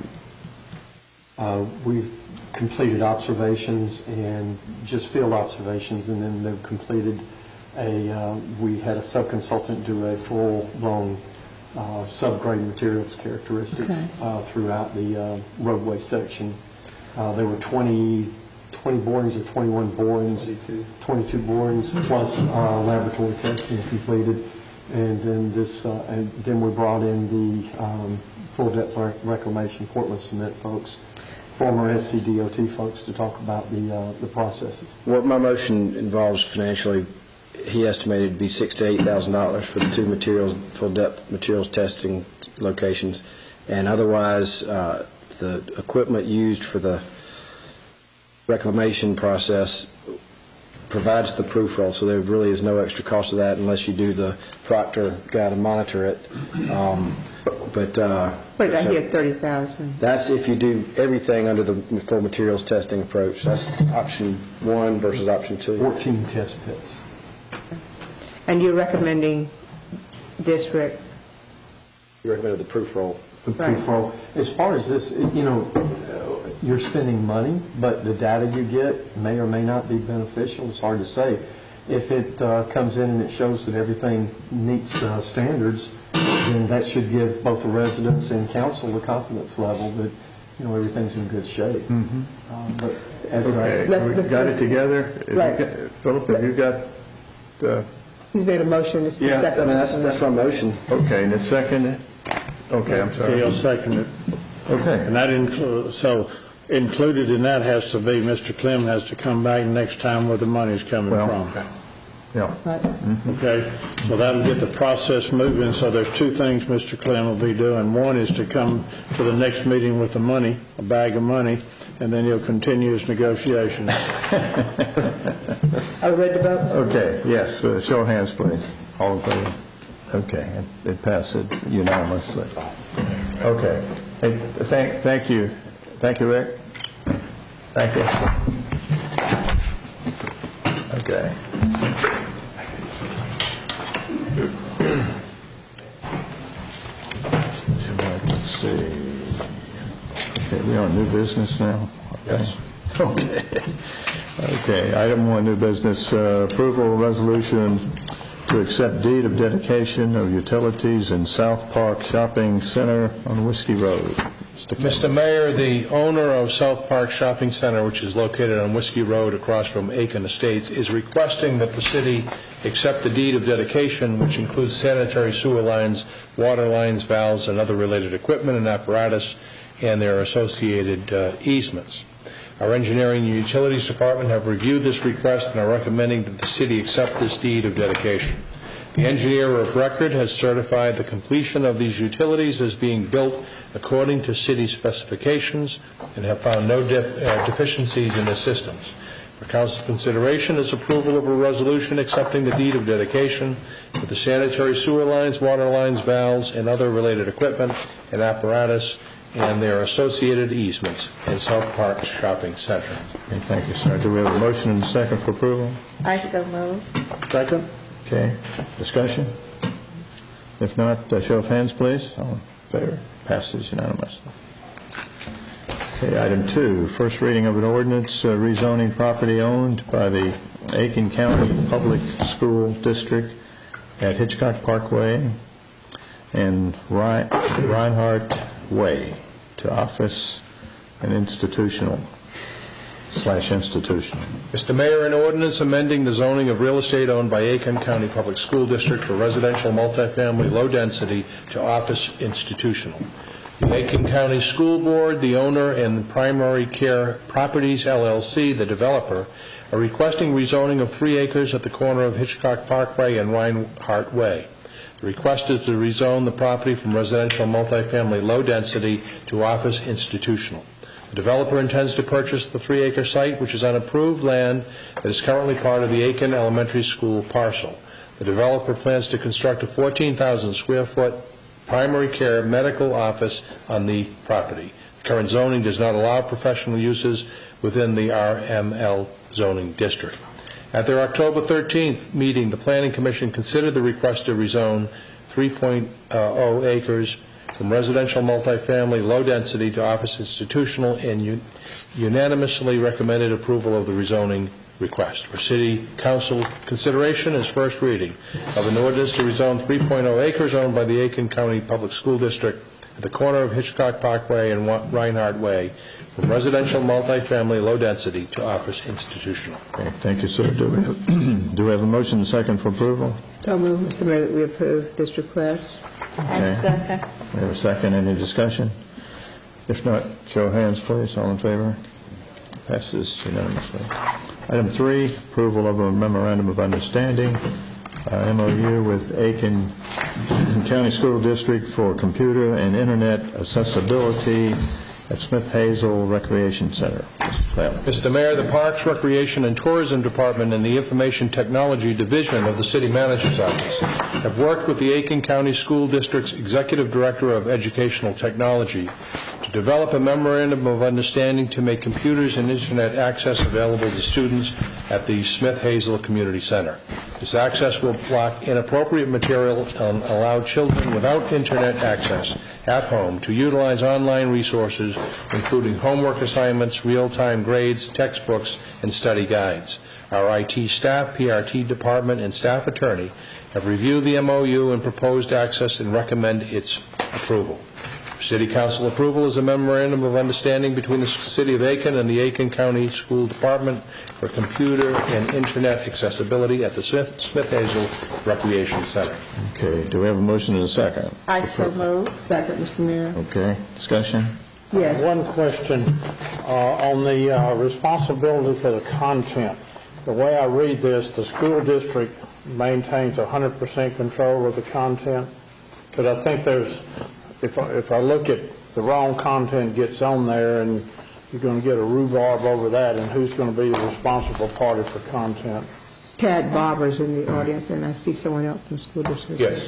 Uh, we've completed observations and just field observations, and then they've completed a, uh, we had a sub-consultant do a full-blown uh, subgrade materials characteristics Okay. uh, throughout the uh, roadway section. Uh, there were twenty, twenty borings or twenty-one borings, twenty-two borings, plus uh, laboratory testing completed. And then this, uh, and then we brought in the um, full depth rec reclamation Portland Cement folks, former S C D O T folks, to talk about the uh, the processes. What my motion involves financially, he estimated to be six to eight thousand dollars for the two materials, full depth materials testing locations, and otherwise uh, the equipment used for the reclamation process provides the proof roll, so there really is no extra cost of that unless you do the Proctor guy to monitor it. Um, but uh, What did I so hear, thirty thousand? that's if you do everything under the full materials testing approach. That's option one versus option two. fourteen test pits. And you're recommending this, Rick? You recommended the proof roll. The proof roll. As far as this, you know, you're spending money, but the data you get may or may not be beneficial. It's hard to say. if it uh, comes in and it shows that everything meets uh, standards, then that should give both the residents and council the confidence level that, you know, everything's in good shape. Mhm. Um, But as Okay, I... we got it together? Have you Right. got- Philip, have you got, uh, He's made a motion, it's been Yeah, I seconded. mean, that's, that's my motion. okay, and it's seconded? Okay, I'm sorry. Dale seconded. Okay. And that includes, so included in that has to be, Mister Clem has to come back next time where the money's coming Well, from. Yeah. Okay, so that'll get the process moving. So there's two things Mister Clem will be doing. One is to come to the next meeting with the money, a bag of money, and then he'll continue his negotiations. Are we ready to vote? Okay, yes, uh, show of hands, please. All in favor? Okay, it- it passes unanimously. Okay. Hey, thank, thank you. Thank you, Rick. Thank you. Okay. Let's see. Okay, we on new business now? Yes. Okay. Okay, item one, new business, uh, approval resolution to accept deed of dedication of utilities in South Park Shopping Center on Whiskey Road. Mister Mayor, the owner of South Park Shopping Center, which is located on Whiskey Road across from Aiken Estates, is requesting that the city accept the deed of dedication, which includes sanitary sewer lines, water lines, valves, and other related equipment and apparatus, and their associated uh, easements. Our engineering and utilities department have reviewed this request and are recommending that the city accept this deed of dedication. The engineer of record has certified the completion of these utilities as being built according to city specifications and have found no def- uh, deficiencies in the systems. For council consideration is approval of a resolution accepting the deed of dedication with the sanitary sewer lines, water lines, valves, and other related equipment and apparatus and their associated easements in South Park Shopping Center. Okay, thank you, sir. Do we have a motion and a second for approval? I so move. Second. Okay, discussion? If not, uh, show of hands, please. All in favor? Passes unanimously. Okay, item two, first reading of an ordinance uh, rezoning property owned by the Aiken County Public School District at Hitchcock Parkway and Rhi- Reinhardt Way to office and institutional slash institutional. Mister Mayor, an ordinance amending the zoning of real estate owned by Aiken County Public School District for residential multifamily low density to office institutional. The Aiken County School Board, the owner, and Primary Care Properties, L L C, the developer, are requesting rezoning of three acres at the corner of Hitchcock Parkway and Reinhardt Way. The request is to rezone the property from residential multifamily low density to office institutional. The developer intends to purchase the three-acre site, which is on approved land that is currently part of the Aiken Elementary School parcel. The developer plans to construct a fourteen thousand square foot primary care medical office on the property. The current zoning does not allow professional uses within the R M L zoning district. At their October thirteenth meeting, the Planning Commission considered the request to rezone three point oh acres from residential multifamily low density to office institutional and un- unanimously recommended approval of the rezoning request. For City Council consideration is first reading of an ordinance to rezone three point oh acres owned by the Aiken County Public School District at the corner of Hitchcock Parkway and Reinhardt Way from residential multifamily low density to office institutional. Okay, thank you, sir. Do we have, do we have a motion and a second for approval? So move, Mister Mayor, that we approve this request. Okay. second. We have a second. Any discussion? If not, show of hands, please. All in favor? Passes unanimously. Item three, approval of a memorandum of understanding, uh, M O U with Aiken County School District for computer and internet accessibility at Smith Hazel Recreation Center. Mister Clem. Mister Mayor, the Parks, Recreation, and Tourism Department and the Information Technology Division of the City Manager's Office have worked with the Aiken County School District's Executive Director of Educational Technology to develop a memorandum of understanding to make computers and internet access available to students at the Smith Hazel Community Center. This access will block inappropriate material and allow children without internet access at home to utilize online resources, including homework assignments, real-time grades, textbooks, and study guides. Our I T staff, P R T department, and staff attorney have reviewed the M O U and proposed access and recommend its approval. City Council approval is a memorandum of understanding between the City of Aiken and the Aiken County School Department for computer and internet accessibility at the Smith, Smith Hazel Recreation Center. Okay, do we have a motion and a second? I so move. Second, Mister Mayor. Okay, discussion? Yes. One question uh, on the uh, responsibility for the content. The way I read this, the school district maintains one hundred percent control of the content, but I think there's, if I, if I look at the wrong content gets on there and you're going to get a rhubarb over that, and who's going to be the responsible party for content? Tad Barber's in the audience, and I see someone else from school district. Yes.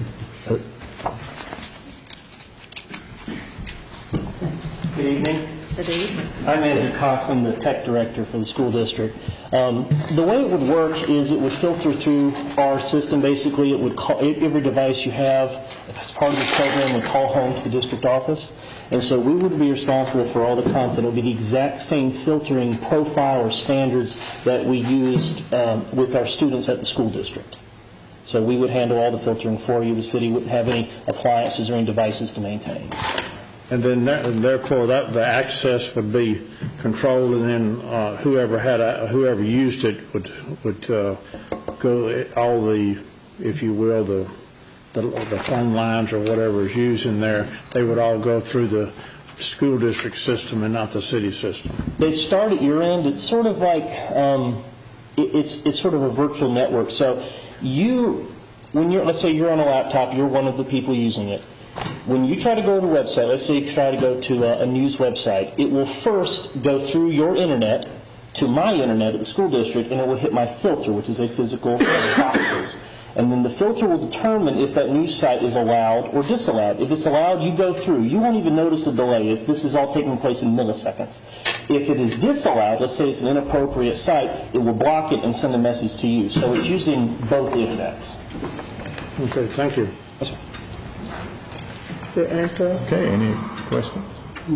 Good evening. Good evening. I'm Andrew Cox. I'm the tech director for the school district. Um, the way it would work is it would filter through our system. Basically, it would call every device you have as part of the program would call home to the district office, and so we would be responsible for all the content. It would be the exact same filtering profile or standards that we used um, with our students at the school district. So we would handle all the filtering for you. The city wouldn't have any appliances or any devices to maintain. And then, that, and therefore, that the access would be controlled, and then uh, whoever had a, whoever used it would would uh, go all the, if you will, the, the the phone lines or whatever is used in there. They would all go through the school district system and not the city system. They start at your end. It's sort of like um, it, it's it's sort of a virtual network. So you, when you're, let's say you're on a laptop, you're one of the people using it. When you try to go to the website, let's say you try to go to a, a news website, it will first go through your internet to my internet at the school district, and it will hit my filter, which is a physical boxes. And then the filter will determine if that news site is allowed or disallowed. If it's allowed, you go through. You won't even notice a delay if this is all taking place in milliseconds. If it is disallowed, let's say it's an inappropriate site, it will block it and send a message to you. So it's using both internets. Okay, thank you. Yes, sir. The answer? Okay, any questions?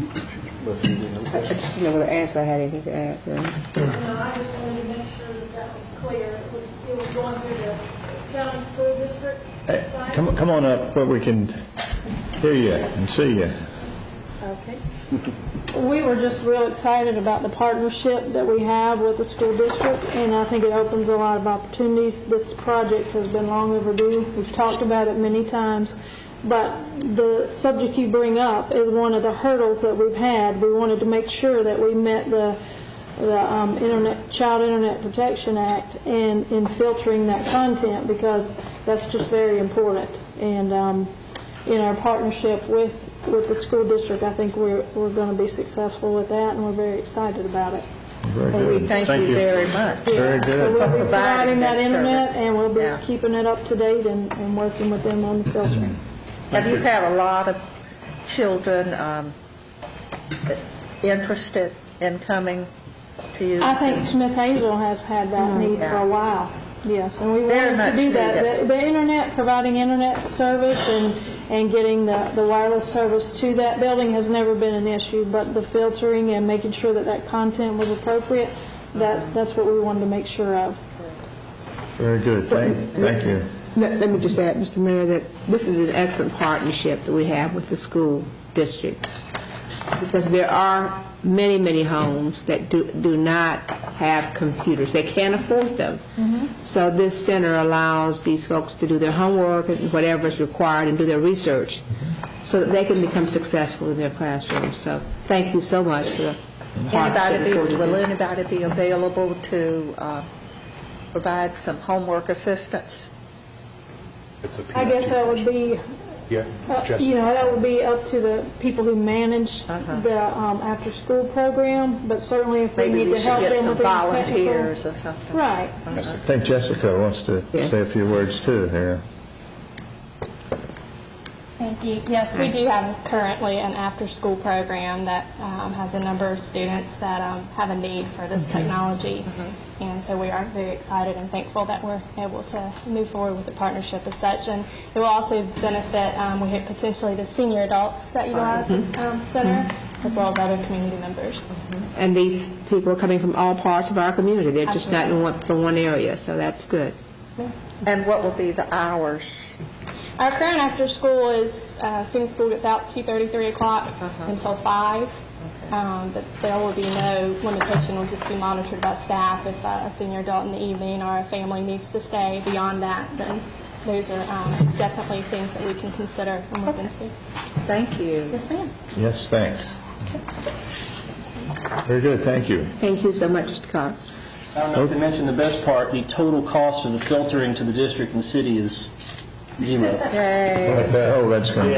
I just didn't know whether the answer I had anything to add. Yeah. No, I just wanted to make sure that that was clear. It was, it was going through the county school district Hey, site. come, come on up where we can hear you and see you. Okay. We were just real excited about the partnership that we have with the school district, and I think it opens a lot of opportunities. This project has been long overdue. We've talked about it many times. But the subject you bring up is one of the hurdles that we've had. We wanted to make sure that we met the, the um, Internet, Child Internet Protection Act in, in filtering that content, because that's just very important. And um, in our partnership with, with the school district, I think we're, we're going to be successful with that, and we're very excited about it. Very Well, good. we thank, Thank you, you very much. Very good. So we'll be Providing providing that that internet, service. and we'll be Yeah. keeping it up to date and, and working with them on the filtering. Have you had a lot of children um, interested in coming to use? I think Smith Hazel has had that Mm, need for yeah. a while, yes, and we Very wanted much to do that. needed. The, the internet, providing internet service and, and getting the, the wireless service to that building has never been an issue, but the filtering and making sure that that content was appropriate, that, that's what we wanted to make sure of. Very good. Thank, thank you. Let, let me just add, Mister Mayor, that this is an excellent partnership that we have with the school district, because there are many, many homes that do, do not have computers. They can't afford them. Mm-hmm. So this center allows these folks to do their homework and whatever is required and do their research so that they can become successful in their classrooms. So thank you so much for the Anybody be, partnership. will anybody be available to uh, provide some homework assistance? It's a I guess that would be, Yeah, uh, Jessica. you know, that would be up to the people who manage Uh-huh. the um, after-school program, but certainly if we Maybe need we to should help get them some with any technical... volunteers or something. Right. I think Jessica wants to Yeah. say a few words too here. Thank you. Yes, we do have currently an after-school program that um, has a number of students that um, have a need for this technology. Mm-hmm. And so we are very excited and thankful that we're able to move forward with the partnership as such. And it will also benefit, um, we hope, potentially the senior adults that utilize the um, center. as well as other community members. And these people are coming from all parts of our community. They're just not in Absolutely. one, from one area, so that's good. And what will be the hours? Our current after-school is, uh, as soon as school gets out, two thirty, three o'clock until five. Um, But there will be no limitation. It will just be monitored by staff. If uh, a senior adult in the evening or a family needs to stay beyond that, then those are um, definitely things that we can consider and look into. Thank you. Yes, ma'am. Yes, thanks. Very good, thank you. Thank you so much, Mister Cox. I don't know if to mention the best part, the total cost of the filtering to the district and city is zero. Oh, that's good.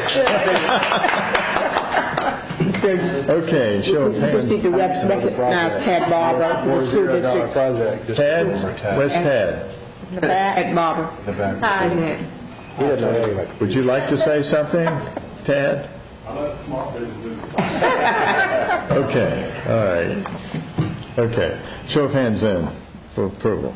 Okay, show of We just need hands. to rec- recognize Tad Barber, the school district. Tad, where's Tad? Tad Barber. Hi. Would you like to say something, Tad? Okay, all right. Okay, show of hands then for approval.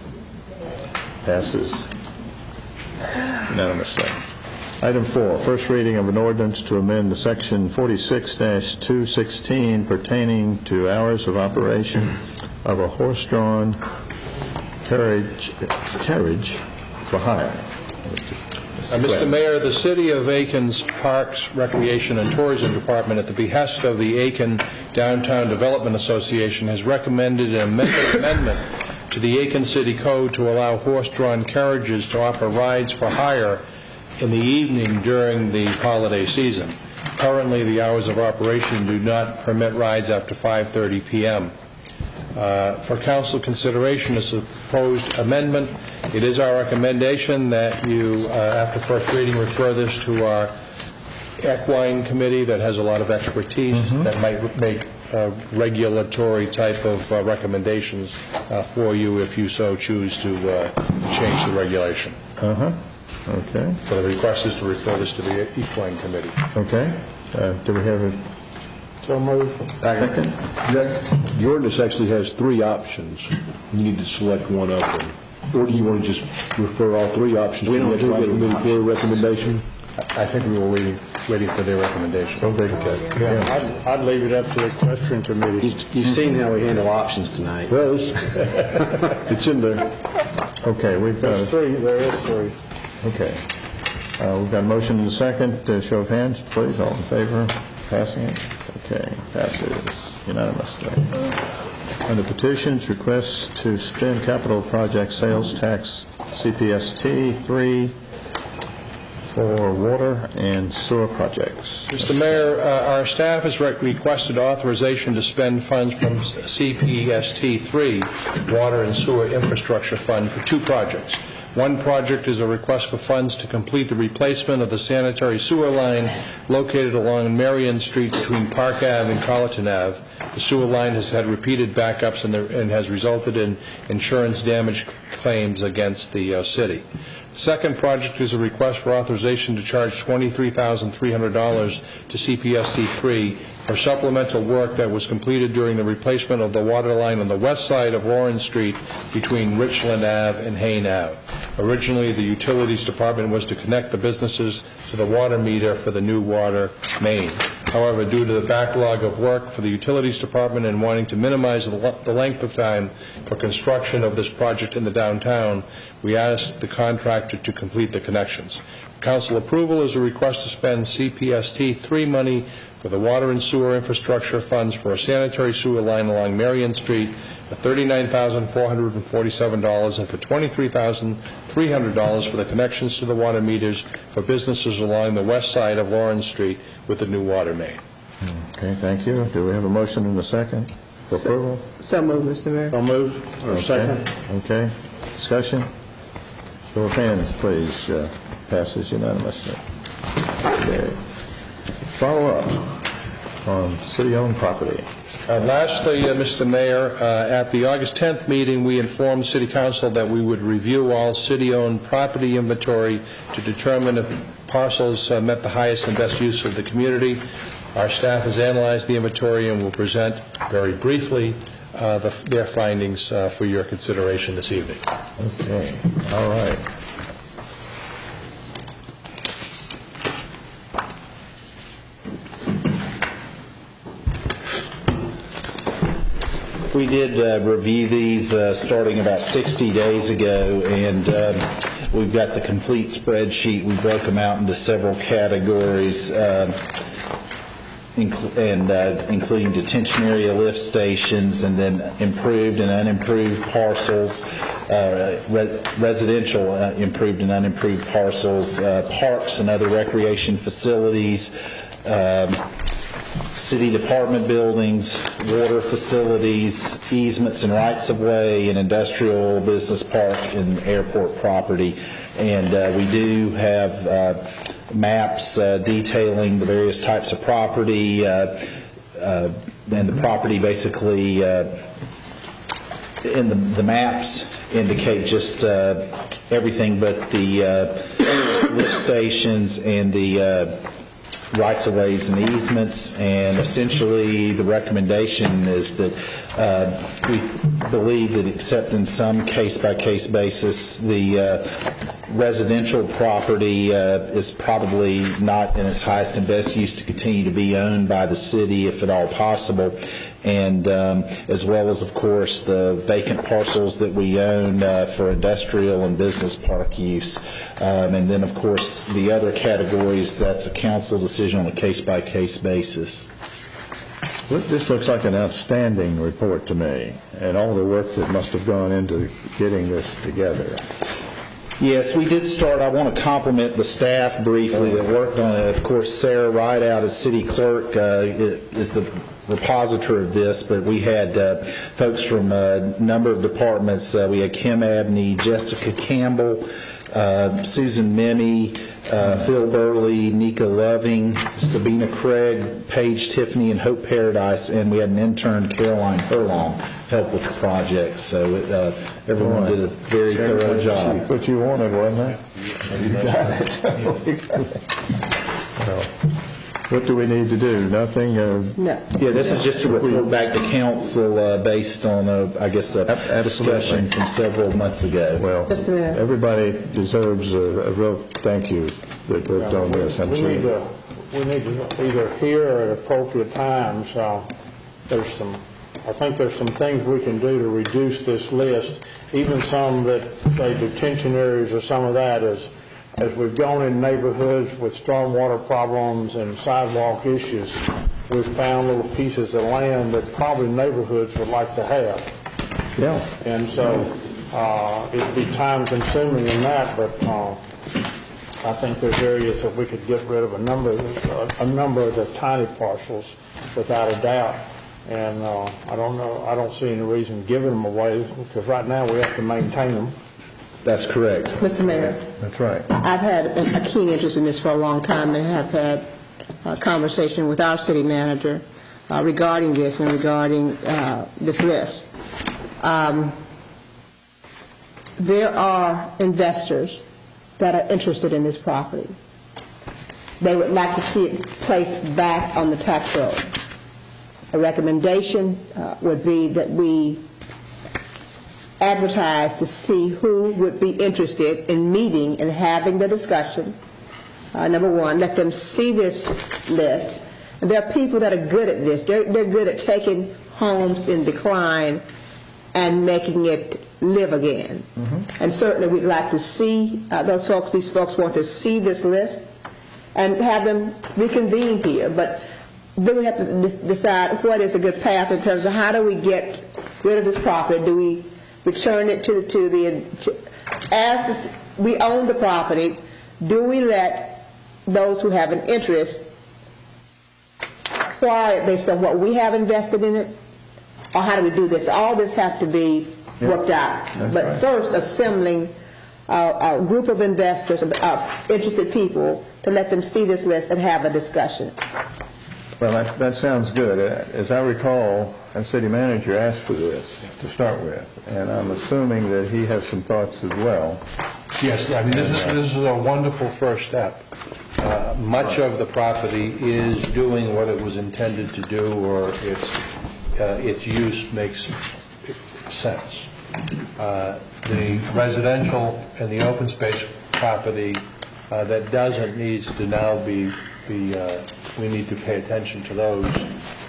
Passes unanimously. Item four, first reading of an ordinance to amend the section forty-six dash two sixteen pertaining to hours of operation of a horse-drawn carriage, carriage for hire. Uh, Mister Mayor, the City of Aiken's Parks, Recreation, and Tourism Department, at the behest of the Aiken Downtown Development Association, has recommended an amendment amendment to the Aiken City Code to allow horse-drawn carriages to offer rides for hire in the evening during the holiday season. Currently, the hours of operation do not permit rides after five thirty p.m. Uh, for council consideration, this proposed amendment, it is our recommendation that you, uh, after first reading, refer this to our equine committee that has a lot of expertise that might make uh, regulatory type of uh, recommendations uh, for you if you so choose to uh, change the regulation. Uh-huh. Okay. So the request is to refer this to the equine committee. Okay. Uh, do we have a So moved. second? The ordinance actually has three options. You need to select one of them. Or do you want to just refer all three options We to don't the do equine it. committee for a recommendation? I think we were waiting, waiting for their recommendation. Okay. Yeah, I'd, I'd leave it up to the equestrian committee. You've you've seen how we handle options tonight. Well, it's, it's in there. Okay, we've got There's a three, there is three. Okay. Uh, We've got a motion and a second. Uh, Show of hands, please. All in favor? Passing it? Okay, passes unanimously. Under petitions, requests to spend capital project sales tax C P S T three for water and sewer projects. Mister Mayor, uh, our staff has re- requested authorization to spend funds from C P S T three, Water and Sewer Infrastructure Fund, for two projects. One project is a request for funds to complete the replacement of the sanitary sewer line located along Marion Street between Park Avenue and Colleton Avenue. The sewer line has had repeated backups and, there, and has resulted in insurance damage claims against the uh, city. The second project is a request for authorization to charge twenty-three thousand three hundred dollars to C P S T three for supplemental work that was completed during the replacement of the water line on the west side of Lawrence Street between Richland Avenue and Hayne Avenue. Originally, the Utilities Department was to connect the businesses to the water meter for the new water main. However, due to the backlog of work for the Utilities Department and wanting to minimize the le- the length of time for construction of this project in the downtown, we asked the contractor to complete the connections. Council approval is a request to spend C P S T three money for the water and sewer infrastructure funds for a sanitary sewer line along Marion Street for thirty-nine thousand four hundred forty-seven dollars and for twenty-three thousand three hundred dollars for the connections to the water meters for businesses along the west side of Lawrence Street with the new water main. Okay, thank you. Do we have a motion and a second for approval? So moved, Mister Mayor. So moved, or Okay. second. Okay. Discussion? Show of hands, please. Uh, Passes unanimously. Okay. Follow-up on city-owned property. Uh, Lastly, uh, Mister Mayor, uh, at the August tenth meeting, we informed City Council that we would review all city-owned property inventory to determine if parcels uh, met the highest and best use of the community. Our staff has analyzed the inventory and will present very briefly uh, the, their findings uh, for your consideration this evening. Okay. All right. We did uh, review these uh, starting about sixty days ago, and um, we've got the complete spreadsheet. We broke them out into several categories, um, inc- and uh, including detention area lift stations, and then improved and unimproved parcels, uh, re- residential uh, improved and unimproved parcels, uh, parks and other recreation facilities, um, city department buildings, water facilities, easements and rights-of-way, and industrial business park and airport property. And uh, we do have uh, maps uh, detailing the various types of property, uh, uh, and the property basically, uh, in the, the maps indicate just uh, everything but the uh, lift stations and the uh, rights-of-ways and easements, and essentially the recommendation is that uh, we believe that except in some case-by-case basis, the uh, residential property uh, is probably not in its highest and best use to continue to be owned by the city if at all possible, and um, as well as, of course, the vacant parcels that we own uh, for industrial and business park use. Um, and then, of course, the other categories, that's a council decision on a case-by-case basis. Well, this looks like an outstanding report to me, and all the work that must have gone into getting this together. Yes, we did start. I want to compliment the staff briefly that worked on it. Of course, Sarah Rideout as city clerk uh, is the repository of this, but we had uh, folks from a number of departments. Uh, we had Kim Abney, Jessica Campbell, uh, Susan Mimmy, uh, Phil Burley, Nika Loving, Sabina Craig, Paige Tiffany, and Hope Paradise, and we had an intern, Caroline Furlong, help with the project. So uh, everyone did a very thorough job. What you wanted, wasn't it? You got it. Well, what do we need to do? Nothing? Uh, No. Yeah, this is just a report back to council uh, based on, a, I guess, a discussion from several months ago. Well, everybody deserves a, a real thank you that worked on this, I'm we sure. Need to, we need to either hear at appropriate times, uh, there's some, I think there's some things we can do to reduce this list, even some that say detention areas or some of that is, as we've gone in neighborhoods with stormwater problems and sidewalk issues, we've found little pieces of land that probably neighborhoods would like to have. Yeah. And so uh, it'd be time consuming in that, but uh, I think there's areas that we could get rid of a number of, a number of the tiny parcels without a doubt. And uh, I don't know, I don't see any reason giving them away, because right now we have to maintain them. That's correct. Mister Mayor. That's right. I've had a keen interest in this for a long time, and have had a conversation with our city manager uh, regarding this and regarding uh, this list. Um, there are investors that are interested in this property. They would like to see it placed back on the tax roll. A recommendation uh, would be that we advertise to see who would be interested in meeting and having the discussion. Uh, number one, let them see this list. And there are people that are good at this. They're, they're good at taking homes in decline and making it live again. Mm-hmm. And certainly we'd like to see uh, those folks, these folks want to see this list and have them reconvene here. But then we have to de- decide what is a good path in terms of how do we get rid of this property. Do we return it to, to the, to, as this, we own the property, do we let those who have an interest acquire it based on what we have invested in it? Or how do we do this? All this has to be worked out. That's but right. First, assembling uh, a group of investors, uh, interested people, to let them see this list and have a discussion. Well, that, that sounds good. As I recall, our city manager asked for this to start with, and I'm assuming that he has some thoughts as well. Yes, I mean, this is, this is a wonderful first step. Uh, much of the property is doing what it was intended to do, or its, uh, its use makes sense. Uh, the residential and the open space property uh, that doesn't needs to now be, be uh, we need to pay attention to those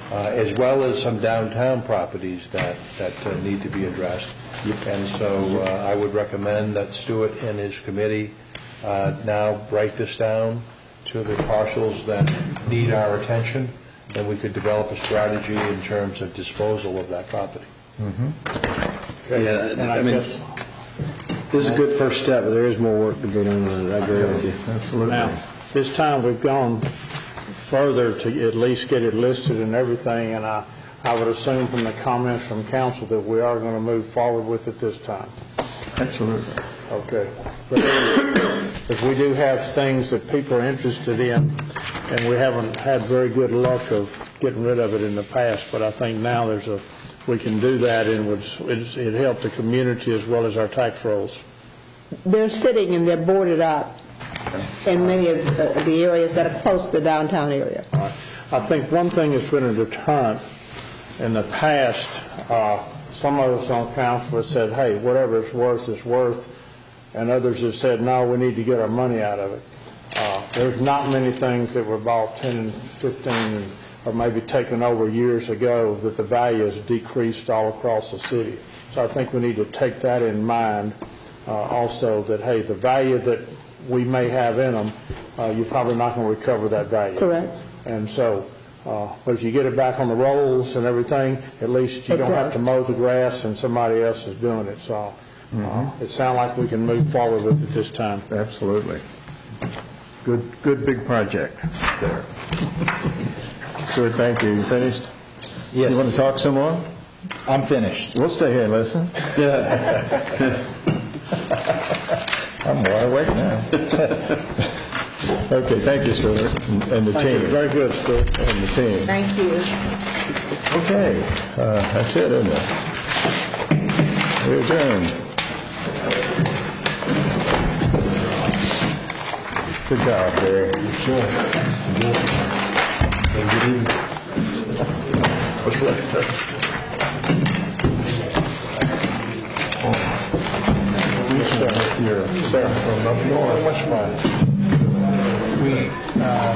uh, as well as some downtown properties that, that uh, need to be addressed. And so uh, I would recommend that Stuart and his committee uh, now break this down to the parcels that need our attention, and we could develop a strategy in terms of disposal of that property. Yeah, And I I mean, guess, this is a good first step, but there is more work to be done on it. I agree with you. Absolutely. now, this time we've gone further to at least get it listed and everything, and I, I would assume from the comments from council that we are going to move forward with it this time. Absolutely. Okay. But if we do have things that people are interested in, and we haven't had very good luck of getting rid of it in the past, but I think now there's a, we can do that, and it would, it it'd help the community as well as our tax rolls. They're sitting and they're boarded up in many of the- the areas that are close to the downtown area. I think one thing that's been a deterrent in the past, uh, some of us on council have said, hey, whatever it's worth, it's worth, and others have said, no, we need to get our money out of it. Uh, There's not many things that were bought ten, fifteen, and- or maybe taken over years ago that the value has decreased all across the city. So I think we need to take that in mind uh, also, that, hey, the value that we may have in them, uh, you're probably not going to recover that value. Correct. And so, uh, but if you get it back on the rolls and everything, at least you It don't have does. to mow the grass and somebody else is doing it. So uh, it sounds like we can move forward with it this time. Absolutely. Good, good big project there. Stuart, thank you. You finished? Yes. You want to talk some more? I'm finished. We'll stay here and listen. I'm wide awake now. Okay, thank you, Stuart, and and the Thank you. team. Very good, Stuart. And the team. Thank you. Okay, uh, that's it, isn't it? We're adjourned. Good job, Barry. Sure. What's left? Your Sarah from up north. Much fun. We.